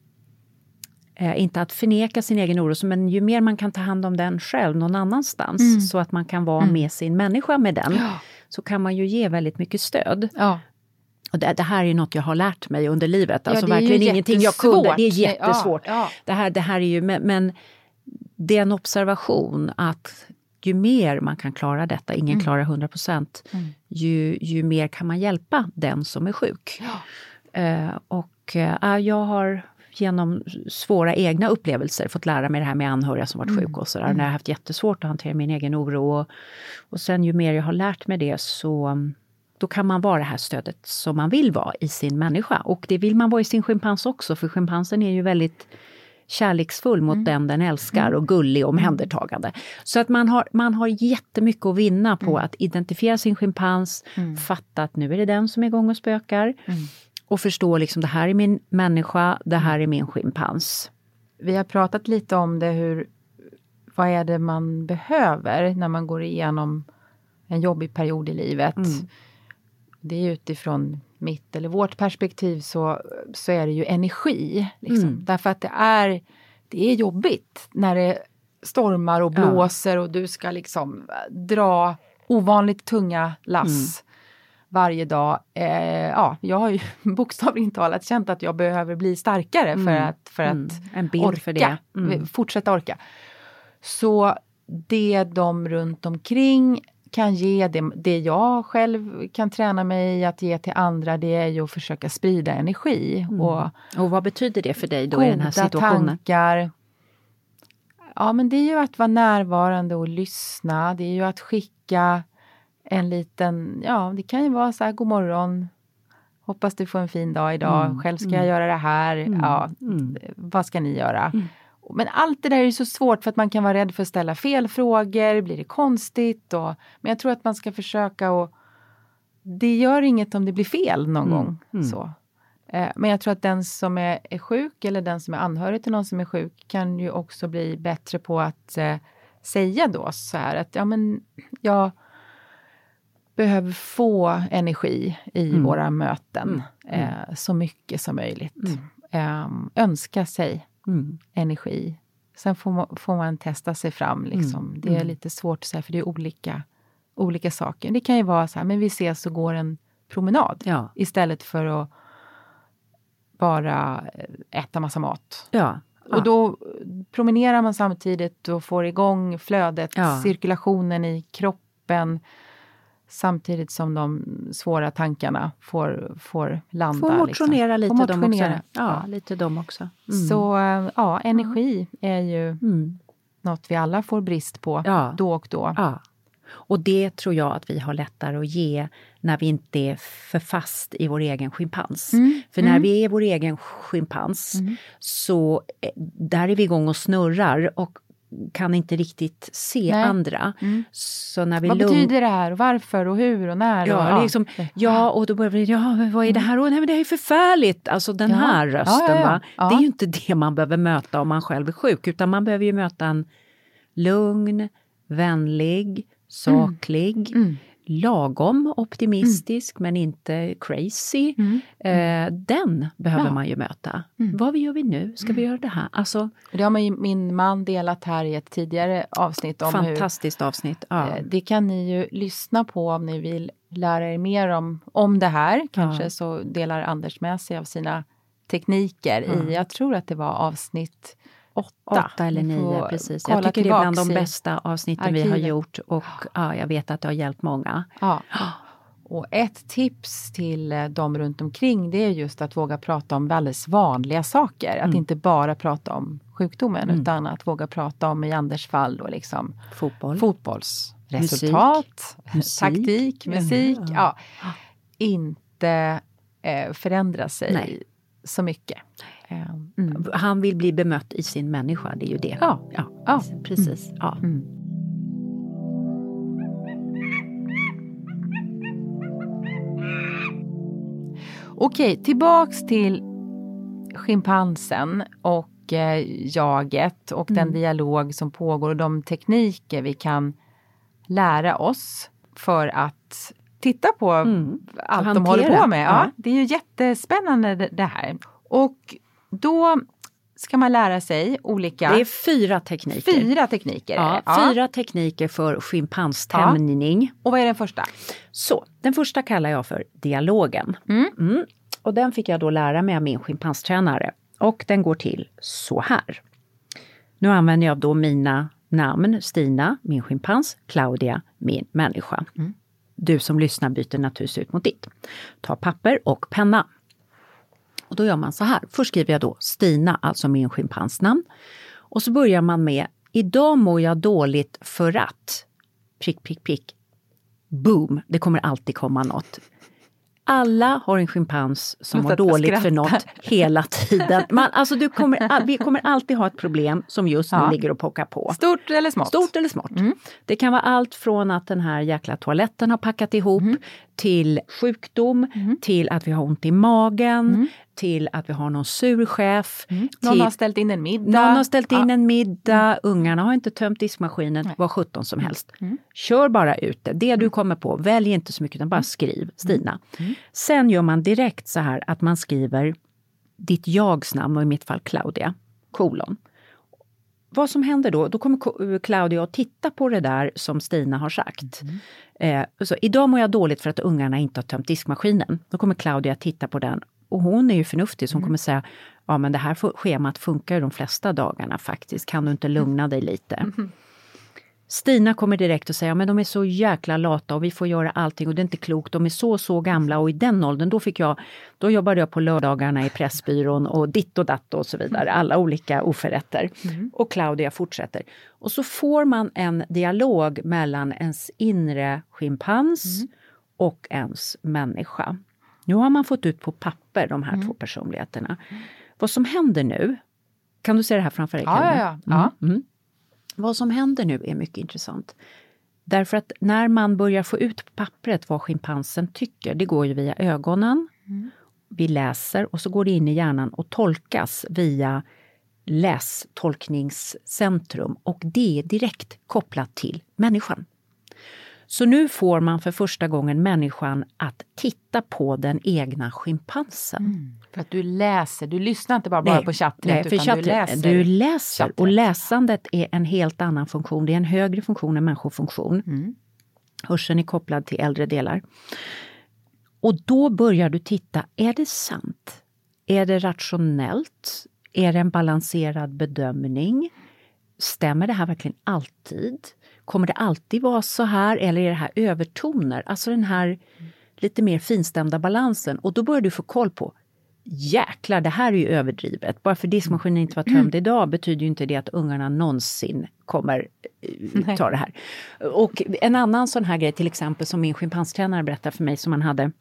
Eh, inte att förneka sin egen oro, men ju mer man kan ta hand om den själv någon annanstans, Mm. så att man kan vara Mm. med sin människa med den, Ja. så kan man ju ge väldigt mycket stöd. Ja. Och det, det här är något jag har lärt mig under livet. Alltså Ja, det är ju verkligen ingenting jag kunde. Det är jättesvårt. jättesvårt. Ja, ja. Det, här, det här är ju, men, men det är en observation att ju mer man kan klara detta, ingen Mm. klarar hundra procent, Mm. ju, ju mer kan man hjälpa den som är sjuk. Ja. Eh, och eh, jag har genom svåra egna upplevelser fått lära mig det här med anhöriga som varit Mm. sjuka och sådär. Mm. När jag har haft jättesvårt att hantera min egen oro. Och, och sen ju mer jag har lärt mig det, så då kan man vara det här stödet som man vill vara i sin människa. Och det vill man vara i sin schimpans också, för schimpansen är ju väldigt kärleksfull mot Mm. den den älskar och gullig och omhändertagande. Så att man har, man har jättemycket att vinna på Mm. att identifiera sin schimpans, Mm. fatta att nu är det den som är igång och spökar. Mm. Och förstå liksom, det här är min människa, det här är min schimpans. Vi har pratat lite om det, hur, vad är det man behöver när man går igenom en jobbig period i livet. Mm. Det är utifrån mitt eller vårt perspektiv, så, så är det ju energi. Liksom. Mm. Därför att det är, det är jobbigt när det stormar och Ja. blåser och du ska liksom dra ovanligt tunga lass. Mm. Varje dag. Eh, ja, jag har ju bokstavligt talat känt att jag behöver bli starkare för Mm. att, för Mm. att En bild orka. för det. Mm. Fortsätta orka. Så det de runt omkring kan ge, det, det jag själv kan träna mig i att ge till andra, det är ju att försöka sprida energi. Mm. Och Och vad betyder det för dig då i den här goda situationen? tankar. Ja, men det är ju att vara närvarande och lyssna. Det är ju att skicka en liten, ja, det kan ju vara så här: god morgon, hoppas du får en fin dag idag, Mm, själv ska mm. jag göra det här, Mm, ja, mm. vad ska ni göra? Mm. Men allt det där är ju så svårt för att man kan vara rädd för att ställa fel frågor, blir det konstigt? Och, men jag tror att man ska försöka, och det gör inget om det blir fel någon Mm, gång. mm. Så. Eh, men jag tror att den som är, är sjuk, eller den som är anhörig till någon som är sjuk, kan ju också bli bättre på att eh, säga då så här att ja, men jag behöver få energi i Mm. våra möten. Mm. Mm. Eh, så mycket som möjligt. Mm. Eh, önska sig Mm. energi. Sen får man, får man testa sig fram. Liksom. Mm. Det är Mm. lite svårt att säga, för det är olika, olika saker. Det kan ju vara så här, men vi ses och går en promenad. Ja. Istället för att bara äta massa mat. Ja. Ja. Och då promenerar man samtidigt och får igång flödet, Ja. cirkulationen i kroppen. Samtidigt som de svåra tankarna får, får landa. Får motionera liksom. lite får motionera. de också. Ja, Ja. lite de också. Mm. Så ja, energi är ju Mm. något vi alla får brist på Ja. då och då. Ja. Och det tror jag att vi har lättare att ge när vi inte är för fast i vår egen schimpans. Mm. För när Mm. vi är vår egen schimpans Mm. så eh, där är vi igång och snurrar och kan inte riktigt se Nej. andra. Mm. Så när vi Vad lugn... betyder det här? Och varför? Och hur? Och när? Ja, och, liksom, ja, och då börjar vi, ja, men vad är det här? Och, nej, men det är ju förfärligt. Alltså den Ja. här rösten, Ja, ja, ja. va? Ja. Det är ju inte det man behöver möta om man själv är sjuk. Utan man behöver ju möta en lugn, vänlig, saklig, Mm. lagom optimistisk men inte crazy. Mm. Eh, den behöver Ja. man ju möta. Mm. Vad gör vi nu? Ska vi göra det här? Alltså, Det har man ju, min man delat här i ett tidigare avsnitt om hur... fantastiskt avsnitt. Ja. Eh, Det kan ni ju lyssna på om ni vill lära er mer om, om det här. Kanske Ja. så delar Anders med sig av sina tekniker Ja. i, jag tror att det var avsnitt åtta. Åtta eller Ni nio, får precis. kolla Jag tycker det är bland de tillbaks i bästa avsnitten vi har arkivet. gjort. Och ja, jag vet att det har hjälpt många. Ja. Och ett tips till eh, dem runt omkring, det är just att våga prata om väldigt vanliga saker. Att Mm. inte bara prata om sjukdomen, Mm. utan att våga prata om, i Anders fall då, liksom Fotboll. fotbollsresultat, Musik. taktik, musik. Ja. Ja. Inte eh, förändra sig Nej. så mycket. Eh, mm. Han vill bli bemött i sin människa, det är ju det. Ja. ja, Ja. precis. Ja. Mm. Okej, tillbaks till schimpansen och eh, jaget och den dialog som pågår och de tekniker vi kan lära oss för att titta på Mm. allt Och de håller hantera. på med. Ja, Ja. det är ju jättespännande det, det här. Och då ska man lära sig olika... Det är fyra tekniker. fyra tekniker. är Ja, det. fyra tekniker för schimpanstämning. Och vad är den första? Så, den första kallar jag för dialogen. Mm. Mm. Och den fick jag då lära mig av min schimpanstränare. Och den går till så här. Nu använder jag då mina namn. Stina, min schimpans. Claudia, min människa. Mm. Du som lyssnar byter naturligtvis ut mot ditt. Ta papper och penna. Och då gör man så här. Först skriver jag då Stina, alltså min schimpansnamn. Och så börjar man med idag mår jag dåligt för att prick, prick, prick. Boom, det kommer alltid komma något. Alla har en schimpans som mår Låt att jag dåligt för skrattar. något hela tiden. Man, alltså du kommer, vi kommer alltid ha ett problem som just nu Ja. ligger och pockar på. Stort eller smått? Stort eller smått. Mm. Det kan vara allt från att den här jäkla toaletten har packat ihop Mm. till sjukdom, till att vi har ont i magen, Mm. till att vi har någon sur chef. Någon till, har ställt in en middag. någon har ställt in Ja. en middag, ungarna har inte tömt diskmaskinen, Nej. vad sjutton som helst. Mm. Kör bara ut det, det du kommer på, välj inte så mycket utan bara skriv Stina. Mm. Sen gör man direkt så här att man skriver ditt jagsnamn och i mitt fall Claudia, kolon. Vad som händer då, då kommer Claudia att titta på det där som Stina har sagt. Mm. Eh, så, idag mår jag dåligt för att ungarna inte har tömt diskmaskinen. Då kommer Claudia att titta på den. Och hon är ju förnuftig så hon kommer säga, ja men det här schemat funkar ju de flesta dagarna faktiskt. Kan du inte lugna dig lite? Mm. Stina kommer direkt att säga, men de är så jäkla lata och vi får göra allting och det är inte klokt. De är så, så gamla och i den åldern, då fick jag, då jobbade jag på lördagarna i Pressbyrån och ditt och datt och så vidare. Alla olika oförrätter. Mm. Och Claudia fortsätter. Och så får man en dialog mellan ens inre schimpans Mm. och ens människa. Nu har man fått ut på papper de här Mm. två personligheterna. Vad som händer nu, kan du se det här framför dig? Ja, Karin? ja, ja. Mm. Mm. Vad som händer nu är mycket intressant. Därför att när man börjar få ut på pappret vad schimpansen tycker, det går ju via ögonen, Mm. vi läser och så går det in i hjärnan och tolkas via lästolkningscentrum och det är direkt kopplat till människan. Så nu får man för första gången människan att titta på den egna schimpansen. Mm. För att du läser, du lyssnar inte bara, bara Nej, på chattret nej, för utan chattret, du läser. Du läser chattret. och läsandet är en helt annan funktion. Det är en högre funktion än människofunktion. Mm. Hörseln är kopplad till äldre delar. Och då börjar du titta, är det sant? Är det rationellt? Är det en balanserad bedömning? Stämmer det här verkligen alltid? Kommer det alltid vara så här? Eller är det här övertoner? Alltså den här lite mer finstämda balansen. Och då börjar du få koll på, jäklar, det här är ju överdrivet. Bara för diskmaskinen inte var tömd idag betyder ju inte det att ungarna någonsin kommer uh, ta det här. Och en annan sån här grej till exempel som min schimpanstränare berättade för mig som han hade.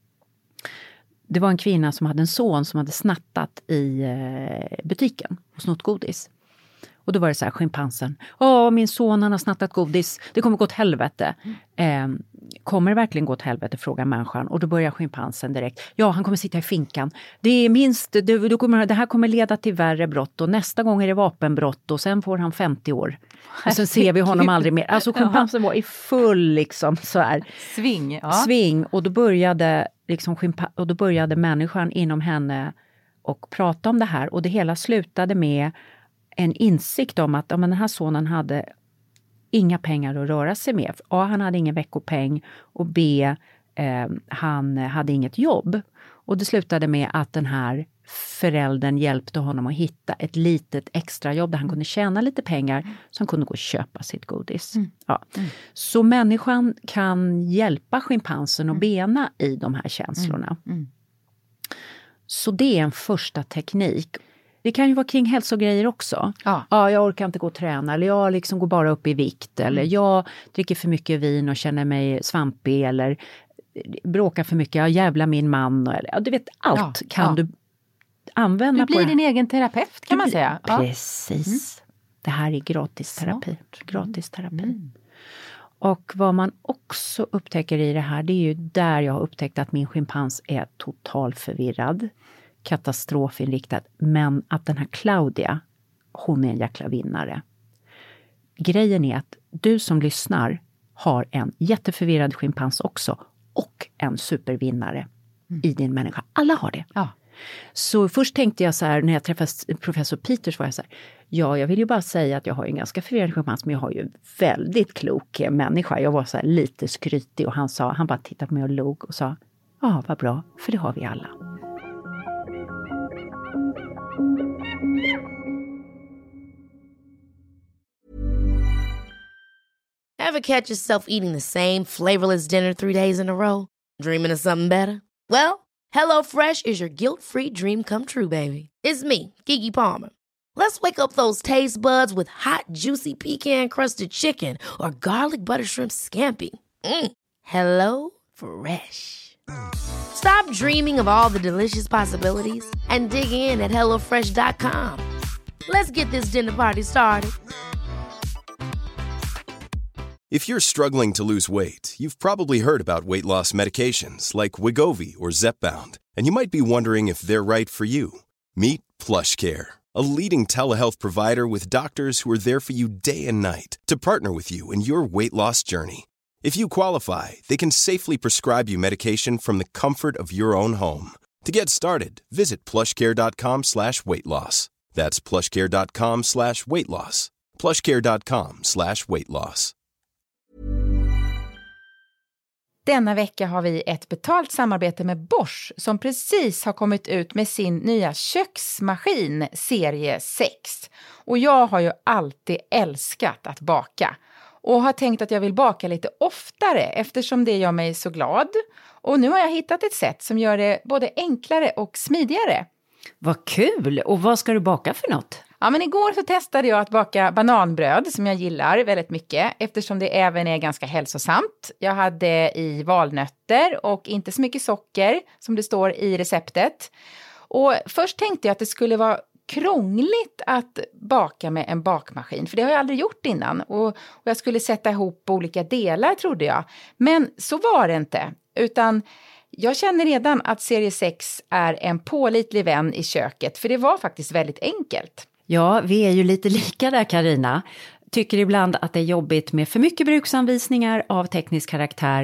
Det var en kvinna som hade en son som hade snattat i uh, butiken och snott godis. Och då var det så här, schimpansen. Åh, min son han har snattat godis. Det kommer gå åt helvete. Mm. Eh, kommer det verkligen gå åt helvete, frågar människan. Och då börjar schimpansen direkt. Ja, han kommer sitta i finkan. Det är minst, det, det, kommer, det här kommer leda till värre brott. Och nästa gång är det vapenbrott. Och sen får han femtio år. Och sen ser vi honom aldrig mer. Alltså schimpansen var i full liksom så här. Sving. Ja. Sving. Och då började liksom schimpa- och då började människan inom henne och prata om det här. Och det hela slutade med en insikt om att ja, men den här sonen hade inga pengar att röra sig med. A, han hade ingen veckopeng och B, eh, han hade inget jobb. Och det slutade med att den här föräldern hjälpte honom att hitta ett litet extrajobb där han kunde tjäna lite pengar så han kunde gå och köpa sitt godis. Mm. Ja. Mm. Så människan kan hjälpa schimpansen att bena i de här känslorna. Mm. Mm. Så det är en första teknik. Det kan ju vara kring hälsogrejer också. Ja. Ja, jag orkar inte gå och träna. Eller jag liksom går bara upp i vikt. Eller jag dricker för mycket vin och känner mig svampig. Eller bråkar för mycket. Jag jävlar min man. Eller, ja, du vet, allt ja, kan ja. du använda. Du blir på din egen terapeut kan man blir, säga. Precis. Mm. Det här är gratis terapi. Gratis terapi. Mm. Och vad man också upptäcker i det här. Det är ju där jag har upptäckt att min schimpans är totalt förvirrad. Katastrofinriktad, men att den här Claudia, hon är en jäkla vinnare. Grejen är att du som lyssnar har en jätteförvirrad schimpans också och en supervinnare mm. i din människa. Alla har det. Ja. Så först tänkte jag så här, när jag träffade professor Peters var jag så här, ja, jag vill ju bara säga att jag har en ganska förvirrad schimpans, men jag har ju en väldigt klok människa. Jag var så här lite skrytig och han sa, han bara tittade på mig och log och sa, ja, vad bra, för det har vi alla. Ever catch yourself eating the same flavorless dinner three days in a row? Dreaming of something better? Well, HelloFresh is your guilt-free dream come true, baby. It's me, Keke Palmer. Let's wake up those taste buds with hot, juicy pecan-crusted chicken or garlic butter shrimp scampi. Mm. Hello Fresh. Stop dreaming of all the delicious possibilities and dig in at hello fresh dot com. Let's get this dinner party started. If you're struggling to lose weight, you've probably heard about weight loss medications like Wegovy or Zepbound, and you might be wondering if they're right for you. Meet PlushCare, a leading telehealth provider with doctors who are there for you day and night to partner with you in your weight loss journey. If you qualify, they can safely prescribe you medication from the comfort of your own home. To get started, visit plushcare.com slash weight loss. That's plushcare.com slash weight loss. plushcare.com slash weight loss. Denna vecka har vi ett betalt samarbete med Bosch som precis har kommit ut med sin nya köksmaskin serie sex. Och jag har ju alltid älskat att baka och har tänkt att jag vill baka lite oftare eftersom det gör mig så glad. Och nu har jag hittat ett sätt som gör det både enklare och smidigare. Vad kul! Och vad ska du baka för något? Ja, men igår så testade jag att baka bananbröd som jag gillar väldigt mycket eftersom det även är ganska hälsosamt. Jag hade i valnötter och inte så mycket socker som det står i receptet. Och först tänkte jag att det skulle vara krångligt att baka med en bakmaskin, för det har jag aldrig gjort innan. Och, och jag skulle sätta ihop olika delar trodde jag. Men så var det inte, utan jag känner redan att serie sex är en pålitlig vän i köket, för det var faktiskt väldigt enkelt. Ja, vi är ju lite lika där, Carina. Tycker ibland att det är jobbigt med för mycket bruksanvisningar av teknisk karaktär.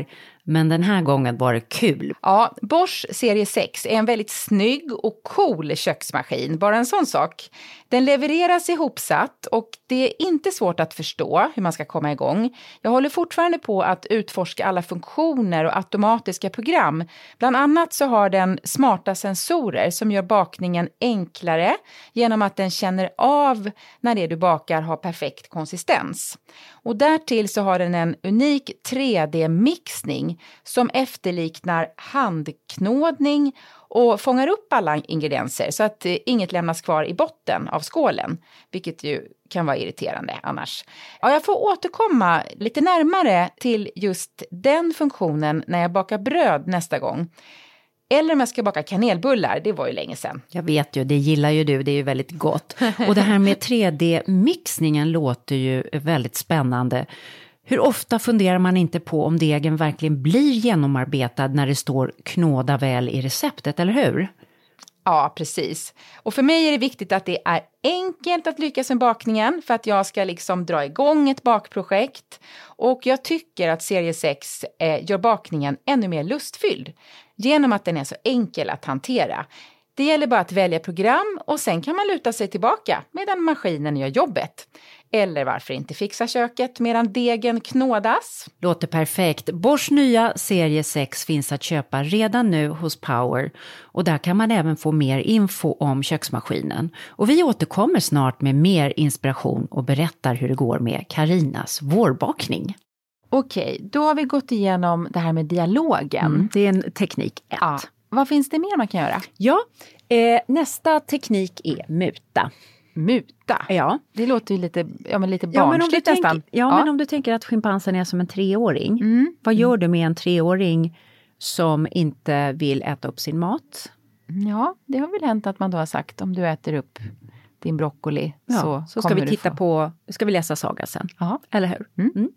Men den här gången var det kul. Ja, Bosch serie sex är en väldigt snygg och cool köksmaskin. Bara en sån sak. Den levereras ihopsatt och det är inte svårt att förstå hur man ska komma igång. Jag håller fortfarande på att utforska alla funktioner och automatiska program. Bland annat så har den smarta sensorer som gör bakningen enklare genom att den känner av när det du bakar har perfekt konsistens. Och därtill så har den en unik tre D-mixning som efterliknar handknådning och fångar upp alla ingredienser så att inget lämnas kvar i botten av skålen, vilket ju kan vara irriterande annars. Ja, jag får återkomma lite närmare till just den funktionen när jag bakar bröd nästa gång. Eller om jag ska baka kanelbullar, det var ju länge sedan. Jag vet ju, det gillar ju du, det är ju väldigt gott. Och det här med tre D-mixningen låter ju väldigt spännande. Hur ofta funderar man inte på om degen verkligen blir genomarbetad när det står knåda väl i receptet, eller hur? Ja, precis. Och för mig är det viktigt att det är enkelt att lyckas med bakningen för att jag ska liksom dra igång ett bakprojekt. Och jag tycker att serie sex eh, gör bakningen ännu mer lustfylld genom att den är så enkel att hantera. Det gäller bara att välja program och sen kan man luta sig tillbaka medan maskinen gör jobbet. Eller varför inte fixa köket medan degen knådas? Låter perfekt. Bosch nya serie sex finns att köpa redan nu hos Power. Och där kan man även få mer info om köksmaskinen. Och vi återkommer snart med mer inspiration och berättar hur det går med Karinas vårbakning. Okej, då har vi gått igenom det här med dialogen. Mm, det är en teknik ett. Ja. Vad finns det mer man kan göra? Ja, eh, nästa teknik är muta. Muta? Ja. Det låter ju lite, ja, men lite ja, men om du barnsligt nästan. tänker, ja, ja, men om du tänker att schimpansen är som en treåring. Mm. Vad gör du med en treåring som inte vill äta upp sin mat? Ja, det har väl hänt att man då har sagt om du äter upp din broccoli ja, så, så ska vi titta få... på, ska vi läsa saga sen. Aha. Eller hur? Mm. Mm.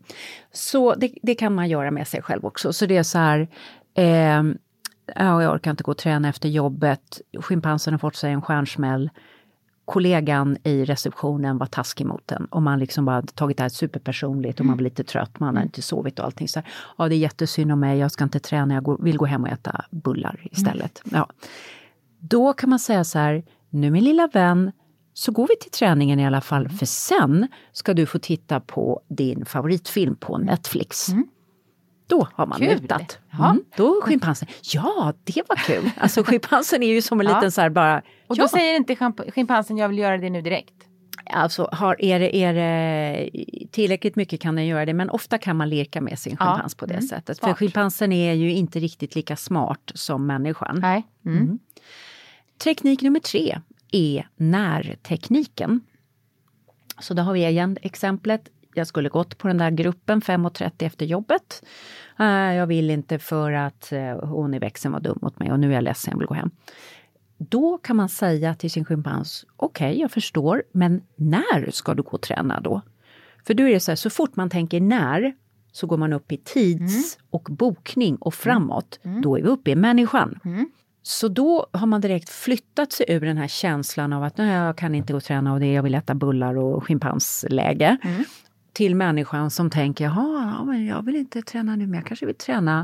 Så det, det kan man göra med sig själv också. Så det är så här, eh, ja, jag orkar inte gå och träna efter jobbet. Schimpansen har fått sig en stjärnsmäll. Kollegan i receptionen var taskig mot den. Och man liksom bara tagit det här superpersonligt och man blir lite trött. Man har inte sovit och allting så här. Ja, det är jättesynd om mig. Jag ska inte träna. Jag går, vill gå hem och äta bullar istället. Mm. Ja. Då kan man säga så här. Nu min lilla vän. Så går vi till träningen i alla fall. För sen ska du få titta på din favoritfilm på Netflix. Mm. Då har man mutat. Mm. Då schimpansen. Ja, det var kul. Alltså schimpansen är ju som en ja. liten så här bara. Och då ja. säger inte schimpansen jag vill göra det nu direkt. Alltså har, är, det, är det tillräckligt mycket kan den göra det. Men ofta kan man leka med sin schimpans ja. på det mm. sättet. Smart. För schimpansen är ju inte riktigt lika smart som människan. Nej. Mm. Mm. Teknik nummer tre är närtekniken. Så då har vi igen exemplet. Jag skulle gått på den där gruppen fem och trettio efter jobbet. Uh, jag vill inte för att uh, hon i växeln var dum mot mig och nu är jag ledsen, jag vill gå hem. Då kan man säga till sin schimpans, okej okay, jag förstår, men när ska du gå och träna då? För då är det så här, så fort man tänker när så går man upp i tids- mm. och bokning och framåt. Mm. Då är vi uppe i människan. Mm. Så då har man direkt flyttat sig ur den här känslan av att nej, jag kan inte gå och träna och det jag vill äta bullar och schimpansläge. Mm. Till människan som tänker, ja men jag vill inte träna nu men jag kanske vill träna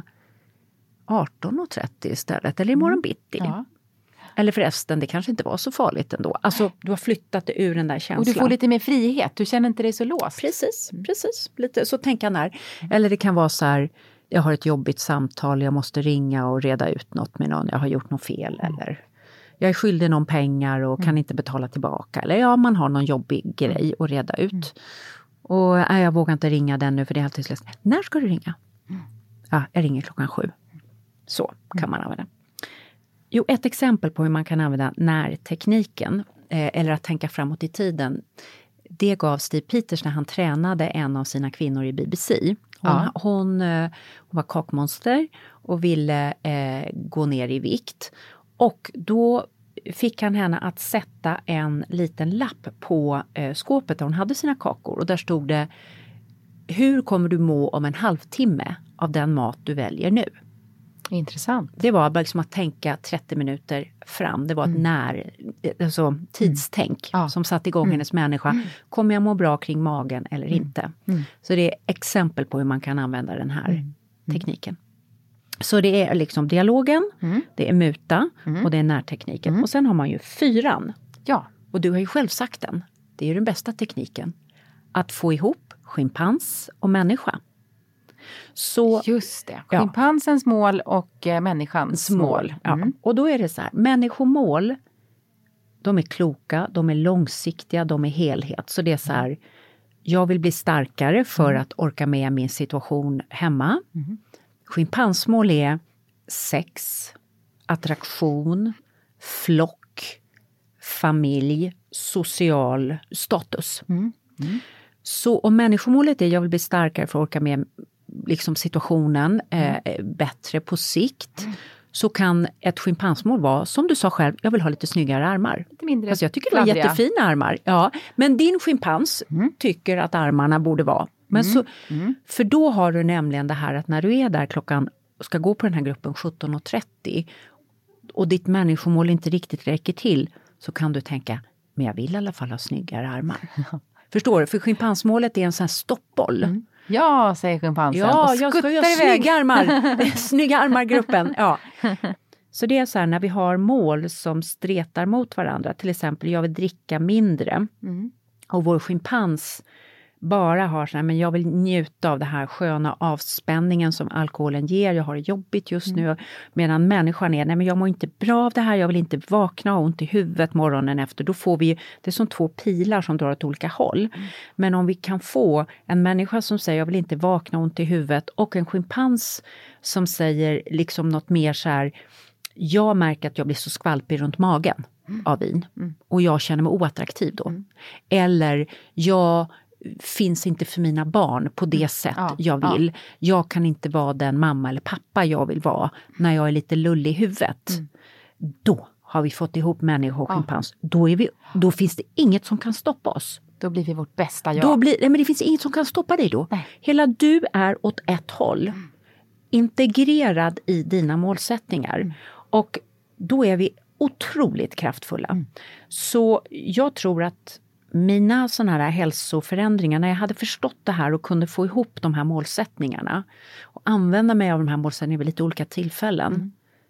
arton och trettio istället. Eller imorgon bitti. Ja. Eller förresten, det kanske inte var så farligt ändå. Alltså du har flyttat dig ur den där känslan. Och du får lite mer frihet, du känner inte dig så låst. Precis, precis. Lite, så tänker jag när. Eller det kan vara så här, jag har ett jobbigt samtal, jag måste ringa och reda ut något med någon. Jag har gjort något fel mm. eller jag är skyldig någon pengar och mm. kan inte betala tillbaka. Eller ja, man har någon jobbig grej att reda ut. Mm. Och nej, jag vågar inte ringa den nu för det är alltid släst. När ska du ringa? Mm. Ja, jag ringer klockan sju. Så kan mm. man använda. Jo, ett exempel på hur man kan använda närtekniken eh, eller att tänka framåt i tiden. Det gav Steve Peters när han tränade en av sina kvinnor i B B C. Hon, ja. hon, hon var kakmonster och ville eh, gå ner i vikt. Och då fick han henne att sätta en liten lapp på eh, skåpet där hon hade sina kakor. Och där stod det, hur kommer du må om en halvtimme av den mat du väljer nu? Intressant. Det var bara liksom att tänka trettio minuter fram. Det var ett mm. när, alltså tidstänk mm. som satte igång mm. hennes människa. Mm. Kommer jag må bra kring magen eller mm. inte? Mm. Så det är exempel på hur man kan använda den här mm. tekniken. Så det är liksom dialogen, mm. det är muta mm. och det är närtekniken. Mm. Och sen har man ju fyran. Ja. Och du har ju själv sagt den. Det är ju den bästa tekniken. Att få ihop schimpans och människa. Så, just det. Schimpansens ja. mål och eh, människans mål. mål. Mm. Ja. Och då är det så här. Människomål, de är kloka, de är långsiktiga, de är helhet. Så det är så här. Jag vill bli starkare för mm. att orka med min situation hemma. Mm. Schimpansmål är sex, attraktion, flock, familj, social status. Mm. Mm. Så om människomålet är jag vill bli starkare för att orka med liksom situationen mm. eh, bättre på sikt. Mm. Så kan ett schimpansmål vara, som du sa själv, jag vill ha lite snyggare armar. Lite mindre alltså jag tycker det är jättefina armar. Ja, men din schimpans mm. tycker att armarna borde vara. Men mm. Så, mm. För då har du nämligen det här att när du är där klockan ska gå på den här gruppen sjutton och trettio och ditt människomål inte riktigt räcker till, så kan du tänka, men jag vill i alla fall ha snyggare armar. Förstår du? För schimpansmålet är en sån här stoppboll. Mm. Ja, säger schimpansen. Ja, jag ska göra snygga armar. Snygga armar-gruppen. Ja. Så det är så här, när vi har mål som stretar mot varandra. Till exempel, jag vill dricka mindre. Mm. Och vår schimpans bara har så här, men jag vill njuta av det här sköna avspänningen som alkoholen ger. Jag har det jobbigt just mm. nu. Medan människan är, nej men jag mår inte bra av det här. Jag vill inte vakna och ont i huvudet morgonen efter. Då får vi, det är som två pilar som drar åt olika håll. Mm. Men om vi kan få en människa som säger, jag vill inte vakna och ont i huvudet. Och en schimpans som säger liksom något mer så här, jag märker att jag blir så skvalpig runt magen mm. av vin. Mm. Och jag känner mig oattraktiv då. Mm. Eller jag finns inte för mina barn på det sätt ja, jag vill. Ja. Jag kan inte vara den mamma eller pappa jag vill vara när jag är lite lullig i huvudet. Mm. Då har vi fått ihop människa och schimpans. Ja. Då, är vi, då finns det inget som kan stoppa oss. Då blir vi vårt bästa jag. Då blir, nej, men det finns inget som kan stoppa dig då. Nej. Hela du är åt ett håll. Mm. Integrerad i dina målsättningar. Mm. Och då är vi otroligt kraftfulla. Mm. Så jag tror att mina sådana här hälsoförändringar, när jag hade förstått det här och kunde få ihop de här målsättningarna och använda mig av de här målsättningarna vid lite olika tillfällen. Mm.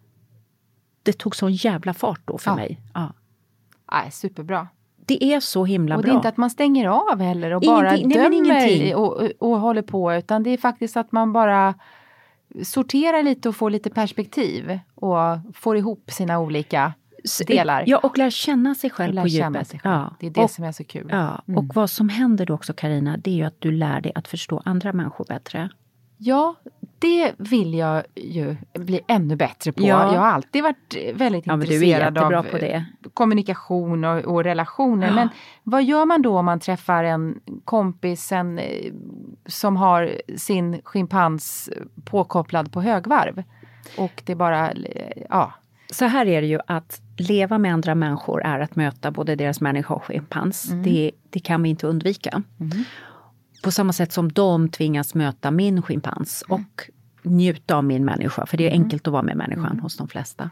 Det tog så jävla fart då för ja. mig. Ja. Nej, superbra. Det är så himla och bra. Och det är inte att man stänger av heller och ingenting, bara dömer och, och, och håller på, utan det är faktiskt att man bara sorterar lite och får lite perspektiv och får ihop sina olika delar. Ja, och lär känna sig själv lär på djupet. Sig själv. Ja. Det är det och, som är så kul. Ja, mm. Och vad som händer då också, Carina, det är ju att du lär dig att förstå andra människor bättre. Ja, det vill jag ju bli ännu bättre på. Ja. Jag har alltid varit väldigt ja, intresserad av på det. kommunikation och, och relationer. Ja. Men vad gör man då om man träffar en kompis en, som har sin schimpans påkopplad på högvarv? Och det bara, ja... Så här är det ju att leva med andra människor är att möta både deras människa och schimpans. Mm. Det, det kan vi inte undvika. Mm. På samma sätt som de tvingas möta min schimpans och njuta av min människa. För det är mm. enkelt att vara med människan mm. hos de flesta.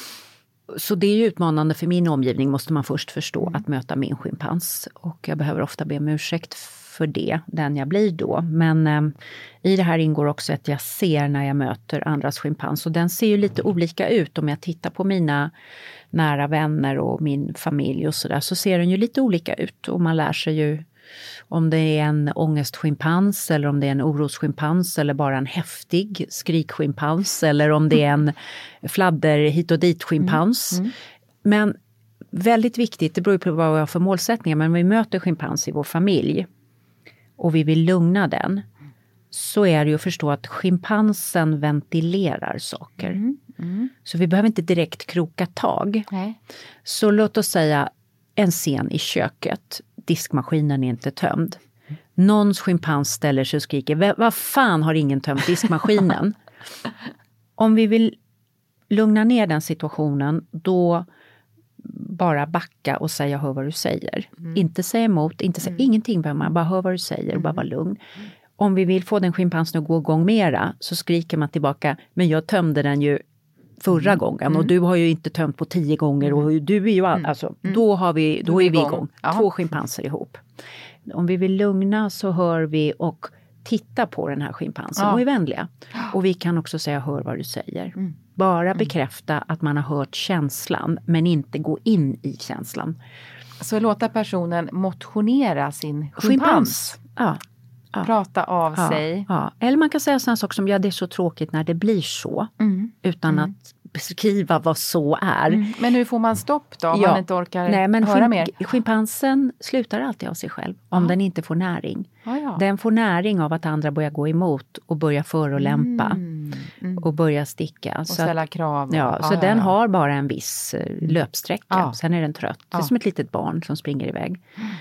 Så det är ju utmanande för min omgivning, måste man först förstå, mm. att möta min schimpans. Och jag behöver ofta be om ursäkt för det, den jag blir då. Men eh, i det här ingår också att jag ser när jag möter andras schimpans. Och den ser ju lite olika ut om jag tittar på mina nära vänner och min familj och sådär. Så ser den ju lite olika ut och man lär sig ju om det är en ångestschimpans eller om det är en orosschimpans eller bara en häftig skrikschimpans eller om det är en fladder hit och dit schimpans. Mm. Mm. Men väldigt viktigt, det beror ju på vad vi har för målsättningar, men om vi möter schimpans i vår familj och vi vill lugna den, så är det ju att förstå att schimpansen ventilerar saker. Mm. Mm. Så vi behöver inte direkt kroka tag. Nej. Så låt oss säga en scen i köket. Diskmaskinen är inte tömd. Någons schimpans ställer sig och skriker, vad fan har ingen tömt diskmaskinen? Om vi vill lugna ner den situationen, då bara backa och säga, hör vad du säger. Mm. Inte säga emot, inte säga mm. ingenting, behöver man bara hör vad du säger och bara vara lugn. Mm. Om vi vill få den schimpansen att gå igång mera, så skriker man tillbaka, men jag tömde den ju förra mm. gången och mm. du har ju inte tömt på tio gånger och du är ju all, mm. alltså, mm. då, har vi, då är vi igång. Aha. Två schimpanser ihop. Om vi vill lugna så hör vi och titta på den här schimpansen Ja. och är vänliga. Och vi kan också säga, hör vad du säger. Mm. Bara bekräfta att man har hört känslan, men inte gå in i känslan. Så låta personen motionera sin schimpans. Schimpans. Ja. Ja. Prata av Ja, sig. ja. Eller man kan säga sådana saker som, ja det är så tråkigt när det blir så. Mm. Utan Mm. att beskriva vad så är. Mm. Men hur får man stopp då om Ja. man inte orkar Nej, men höra schimp- mer? Schimpansen slutar alltid av sig själv om Ja. den inte får näring. Ja, ja. Den får näring av att andra börjar gå emot och börja förolämpa Mm. Mm. och börja sticka. Och Så ställa att, krav. ja, så ja, den ja. har bara en viss eh, löpsträcka. Ja. Sen är den trött. Det är Ja. som ett litet barn som springer iväg.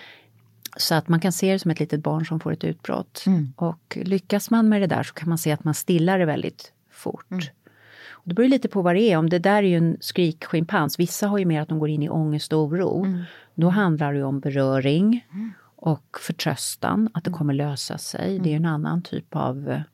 Så att man kan se det som ett litet barn som får ett utbrott. Mm. Och lyckas man med det där så kan man se att man stillar det väldigt fort. Mm. Och det beror lite på vad det är. Om det där är ju en skrikschimpans. Vissa har ju mer att de går in i ångest och oro. Mm. Då handlar det ju om beröring och förtröstan. Att det kommer lösa sig. Det är ju en annan typ av eh,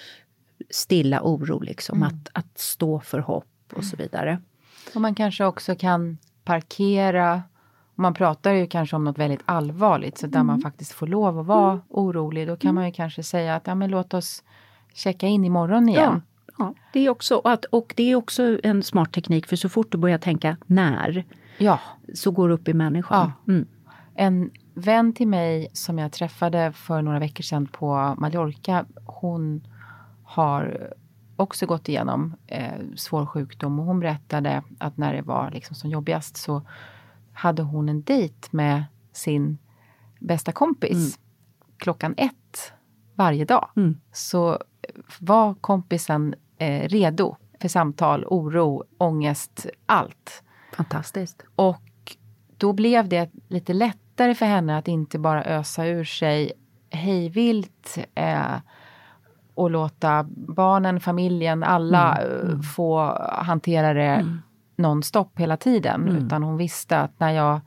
stilla oro liksom. Mm. Att, att stå för hopp och så vidare. Och man kanske också kan parkera. Man pratar ju kanske om något väldigt allvarligt. Så där Mm. man faktiskt får lov att vara orolig. Då kan man ju kanske säga att ja, men låt oss checka in imorgon igen. Ja, ja. Det är också, att, och det är också en smart teknik. För så fort du börjar tänka när. Ja. Så går det upp i människan. Ja. Mm. En vän till mig som jag träffade för några veckor sedan på Mallorca. Hon har också gått igenom eh, svår sjukdom. Och hon berättade att när det var liksom som jobbigast så hade hon en dejt med sin bästa kompis. Mm. Klockan ett varje dag. Mm. Så var kompisen eh, redo för samtal, oro, ångest, allt. Fantastiskt. Och då blev det lite lättare för henne att inte bara ösa ur sig hejvilt eh, och låta barnen, familjen, alla Mm. Mm. eh, få hantera det Mm. nonstop hela tiden. Mm. Utan hon visste att när jag,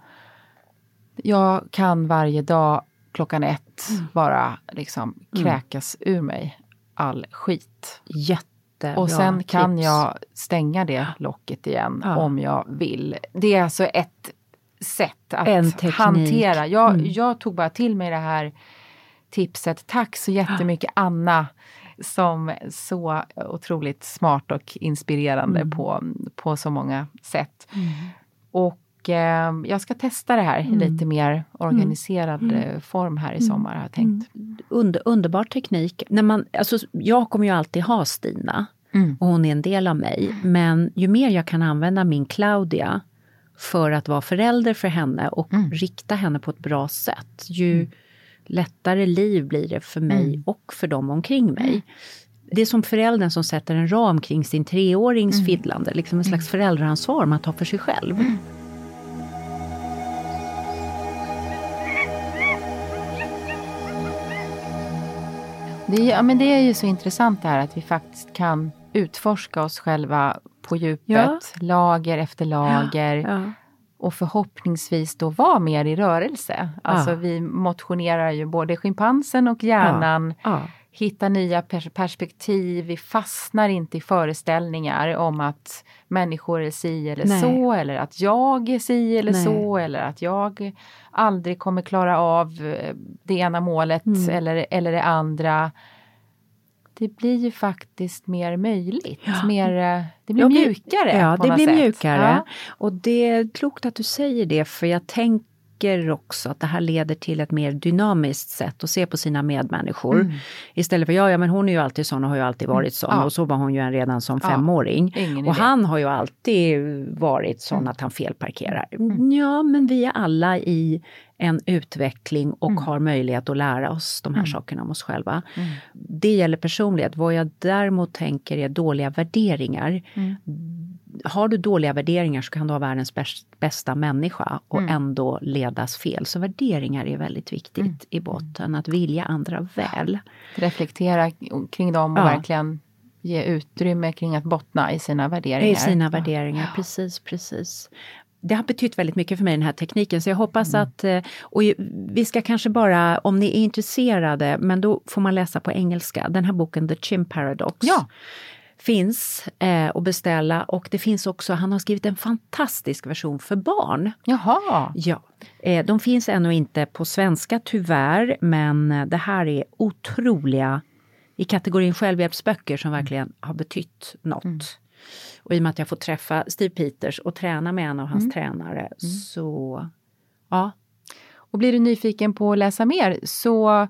jag kan varje dag klockan ett Mm. bara liksom kräkas ur mig all skit. Jättebra Och sen kan tips. jag stänga det locket igen Ja. om jag vill. Det är alltså ett sätt att En teknik. hantera. Jag, Mm. jag tog bara till mig det här tipset. Tack så jättemycket Anna, som så otroligt smart och inspirerande Mm. på, på så många sätt. Mm. Och eh, jag ska testa det här i Mm. lite mer organiserad Mm. eh, form här i sommar, har jag tänkt. Under, underbar teknik. När man, alltså, jag kommer ju alltid ha Stina. Mm. Och hon är en del av mig. Men ju mer jag kan använda min Claudia för att vara förälder för henne och Mm. rikta henne på ett bra sätt. Ju lättare liv blir det för mig Mm. och för dem omkring mig. Det är som föräldern som sätter en ram kring sin treårings Mm. fiddlande. Liksom en slags föräldraansvar man tar för sig själv. Det är, ja, men det är ju så intressant det här att vi faktiskt kan utforska oss själva på djupet, Ja. lager efter lager. Ja. Och förhoppningsvis då vara mer i rörelse. Alltså Ja. vi motionerar ju både schimpansen och hjärnan. Ja. Hittar nya pers- perspektiv. Vi fastnar inte i föreställningar om att människor är si eller Nej. så. Eller att jag är si eller Nej. så. Eller att jag aldrig kommer klara av eh, det ena målet Mm. eller, eller det andra. Det blir ju faktiskt mer möjligt. Ja. Mer, eh, det blir Ja, vi- mjukare Ja, på det något blir sätt. mjukare. Ja. Och det är klokt att du säger det, för jag tänker också att det här leder till ett mer dynamiskt sätt att se på sina medmänniskor. Mm. Istället för, ja, ja men hon är ju alltid sån och har ju alltid varit sån. Ja. Och så var hon ju en redan som Ja. femåring. Ingen Och idé. han har ju alltid varit sån att han felparkerar. Ja, men vi är alla i en utveckling och har möjlighet att lära oss de här sakerna om oss själva. Mm. Det gäller personlighet. Vad jag däremot tänker är dåliga värderingar. Mm. Har du dåliga värderingar så kan du ha världens bäst, bästa människa och Mm. ändå ledas fel. Så värderingar är väldigt viktigt Mm. i botten. Att vilja andra väl. Reflektera kring dem och Ja. verkligen ge utrymme kring att bottna i sina värderingar. I sina värderingar, precis, precis. Det har betytt väldigt mycket för mig, den här tekniken. Så jag hoppas Mm. att, eh, och vi ska kanske bara, om ni är intresserade, men då får man läsa på engelska, den här boken The Chimp Paradox. Ja. finns eh, att beställa och det finns också, han har skrivit en fantastisk version för barn. Jaha. Ja, eh, de finns ännu inte på svenska tyvärr, men det här är otroliga i kategorin självhjälpsböcker som verkligen har betytt något. Mm. Och i och med att jag får träffa Steve Peters och träna med en av hans mm. tränare mm. så ja. Och blir du nyfiken på att läsa mer så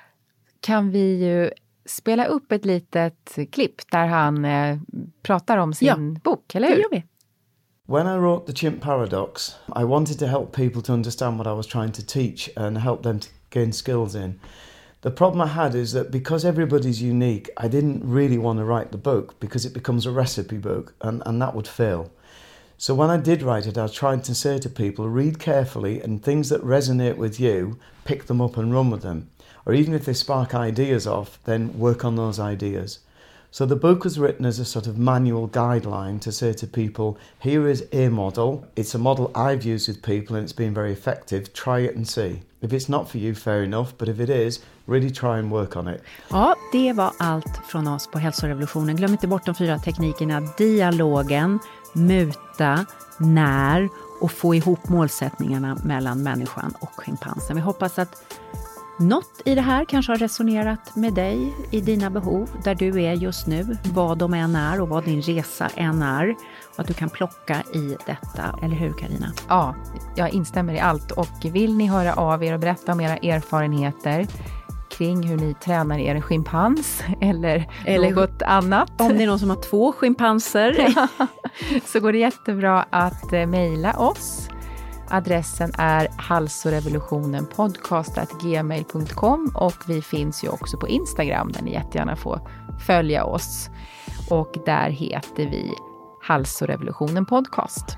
kan vi ju spela upp ett litet klipp där han eh, pratar om sin ja. bok, eller hur? Det gör vi. When I wrote The Chimp Paradox, I wanted to help people to understand what I was trying to teach and help them to gain skills in. The problem I had is that because everybody's unique, I didn't really want to write the book because it becomes a recipe book and, and that would fail. So when I did write it, I tried to say to people, read carefully and things that resonate with you, pick them up and run with them. Or even if they spark ideas off, then work on those ideas. So the book was written as a sort of manual guideline to say to people, here is a model. It's a model I've used with people and it's been very effective. Try it and see. If it's not for you, fair enough. But if it is, really try and work on it. Ja, det var allt från oss på Hälsorevolutionen. Glöm inte bort de fyra teknikerna. Dialogen, muta, när och få ihop målsättningarna mellan människan och schimpansen. Vi hoppas att något i det här kanske har resonerat med dig i dina behov där du är just nu, vad de än är och vad din resa än är. Och att du kan plocka i detta, eller hur Carina? Ja, jag instämmer i allt och vill ni höra av er och berätta om era erfarenheter kring hur ni tränar er schimpans eller, eller något annat. Om det är någon som har två schimpanser. Så går det jättebra att eh, mejla oss. Adressen är halsorevolutionenpodcast at gmail punkt com och vi finns ju också på Instagram där ni jättegärna får följa oss. Och där heter vi Halsorevolutionen podcast.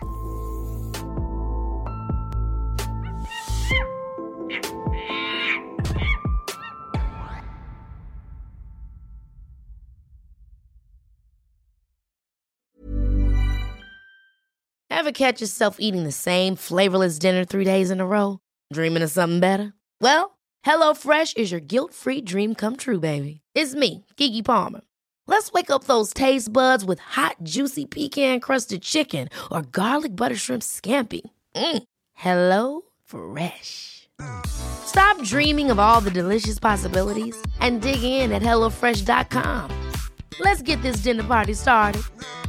Ever catch yourself eating the same flavorless dinner three days in a row? Dreaming of something better? Well, HelloFresh is your guilt-free dream come true, baby. It's me, Keke Palmer. Let's wake up those taste buds with hot, juicy pecan-crusted chicken or garlic butter shrimp scampi. Mm. Hello Fresh. Stop dreaming of all the delicious possibilities and dig in at hello fresh dot com. Let's get this dinner party started.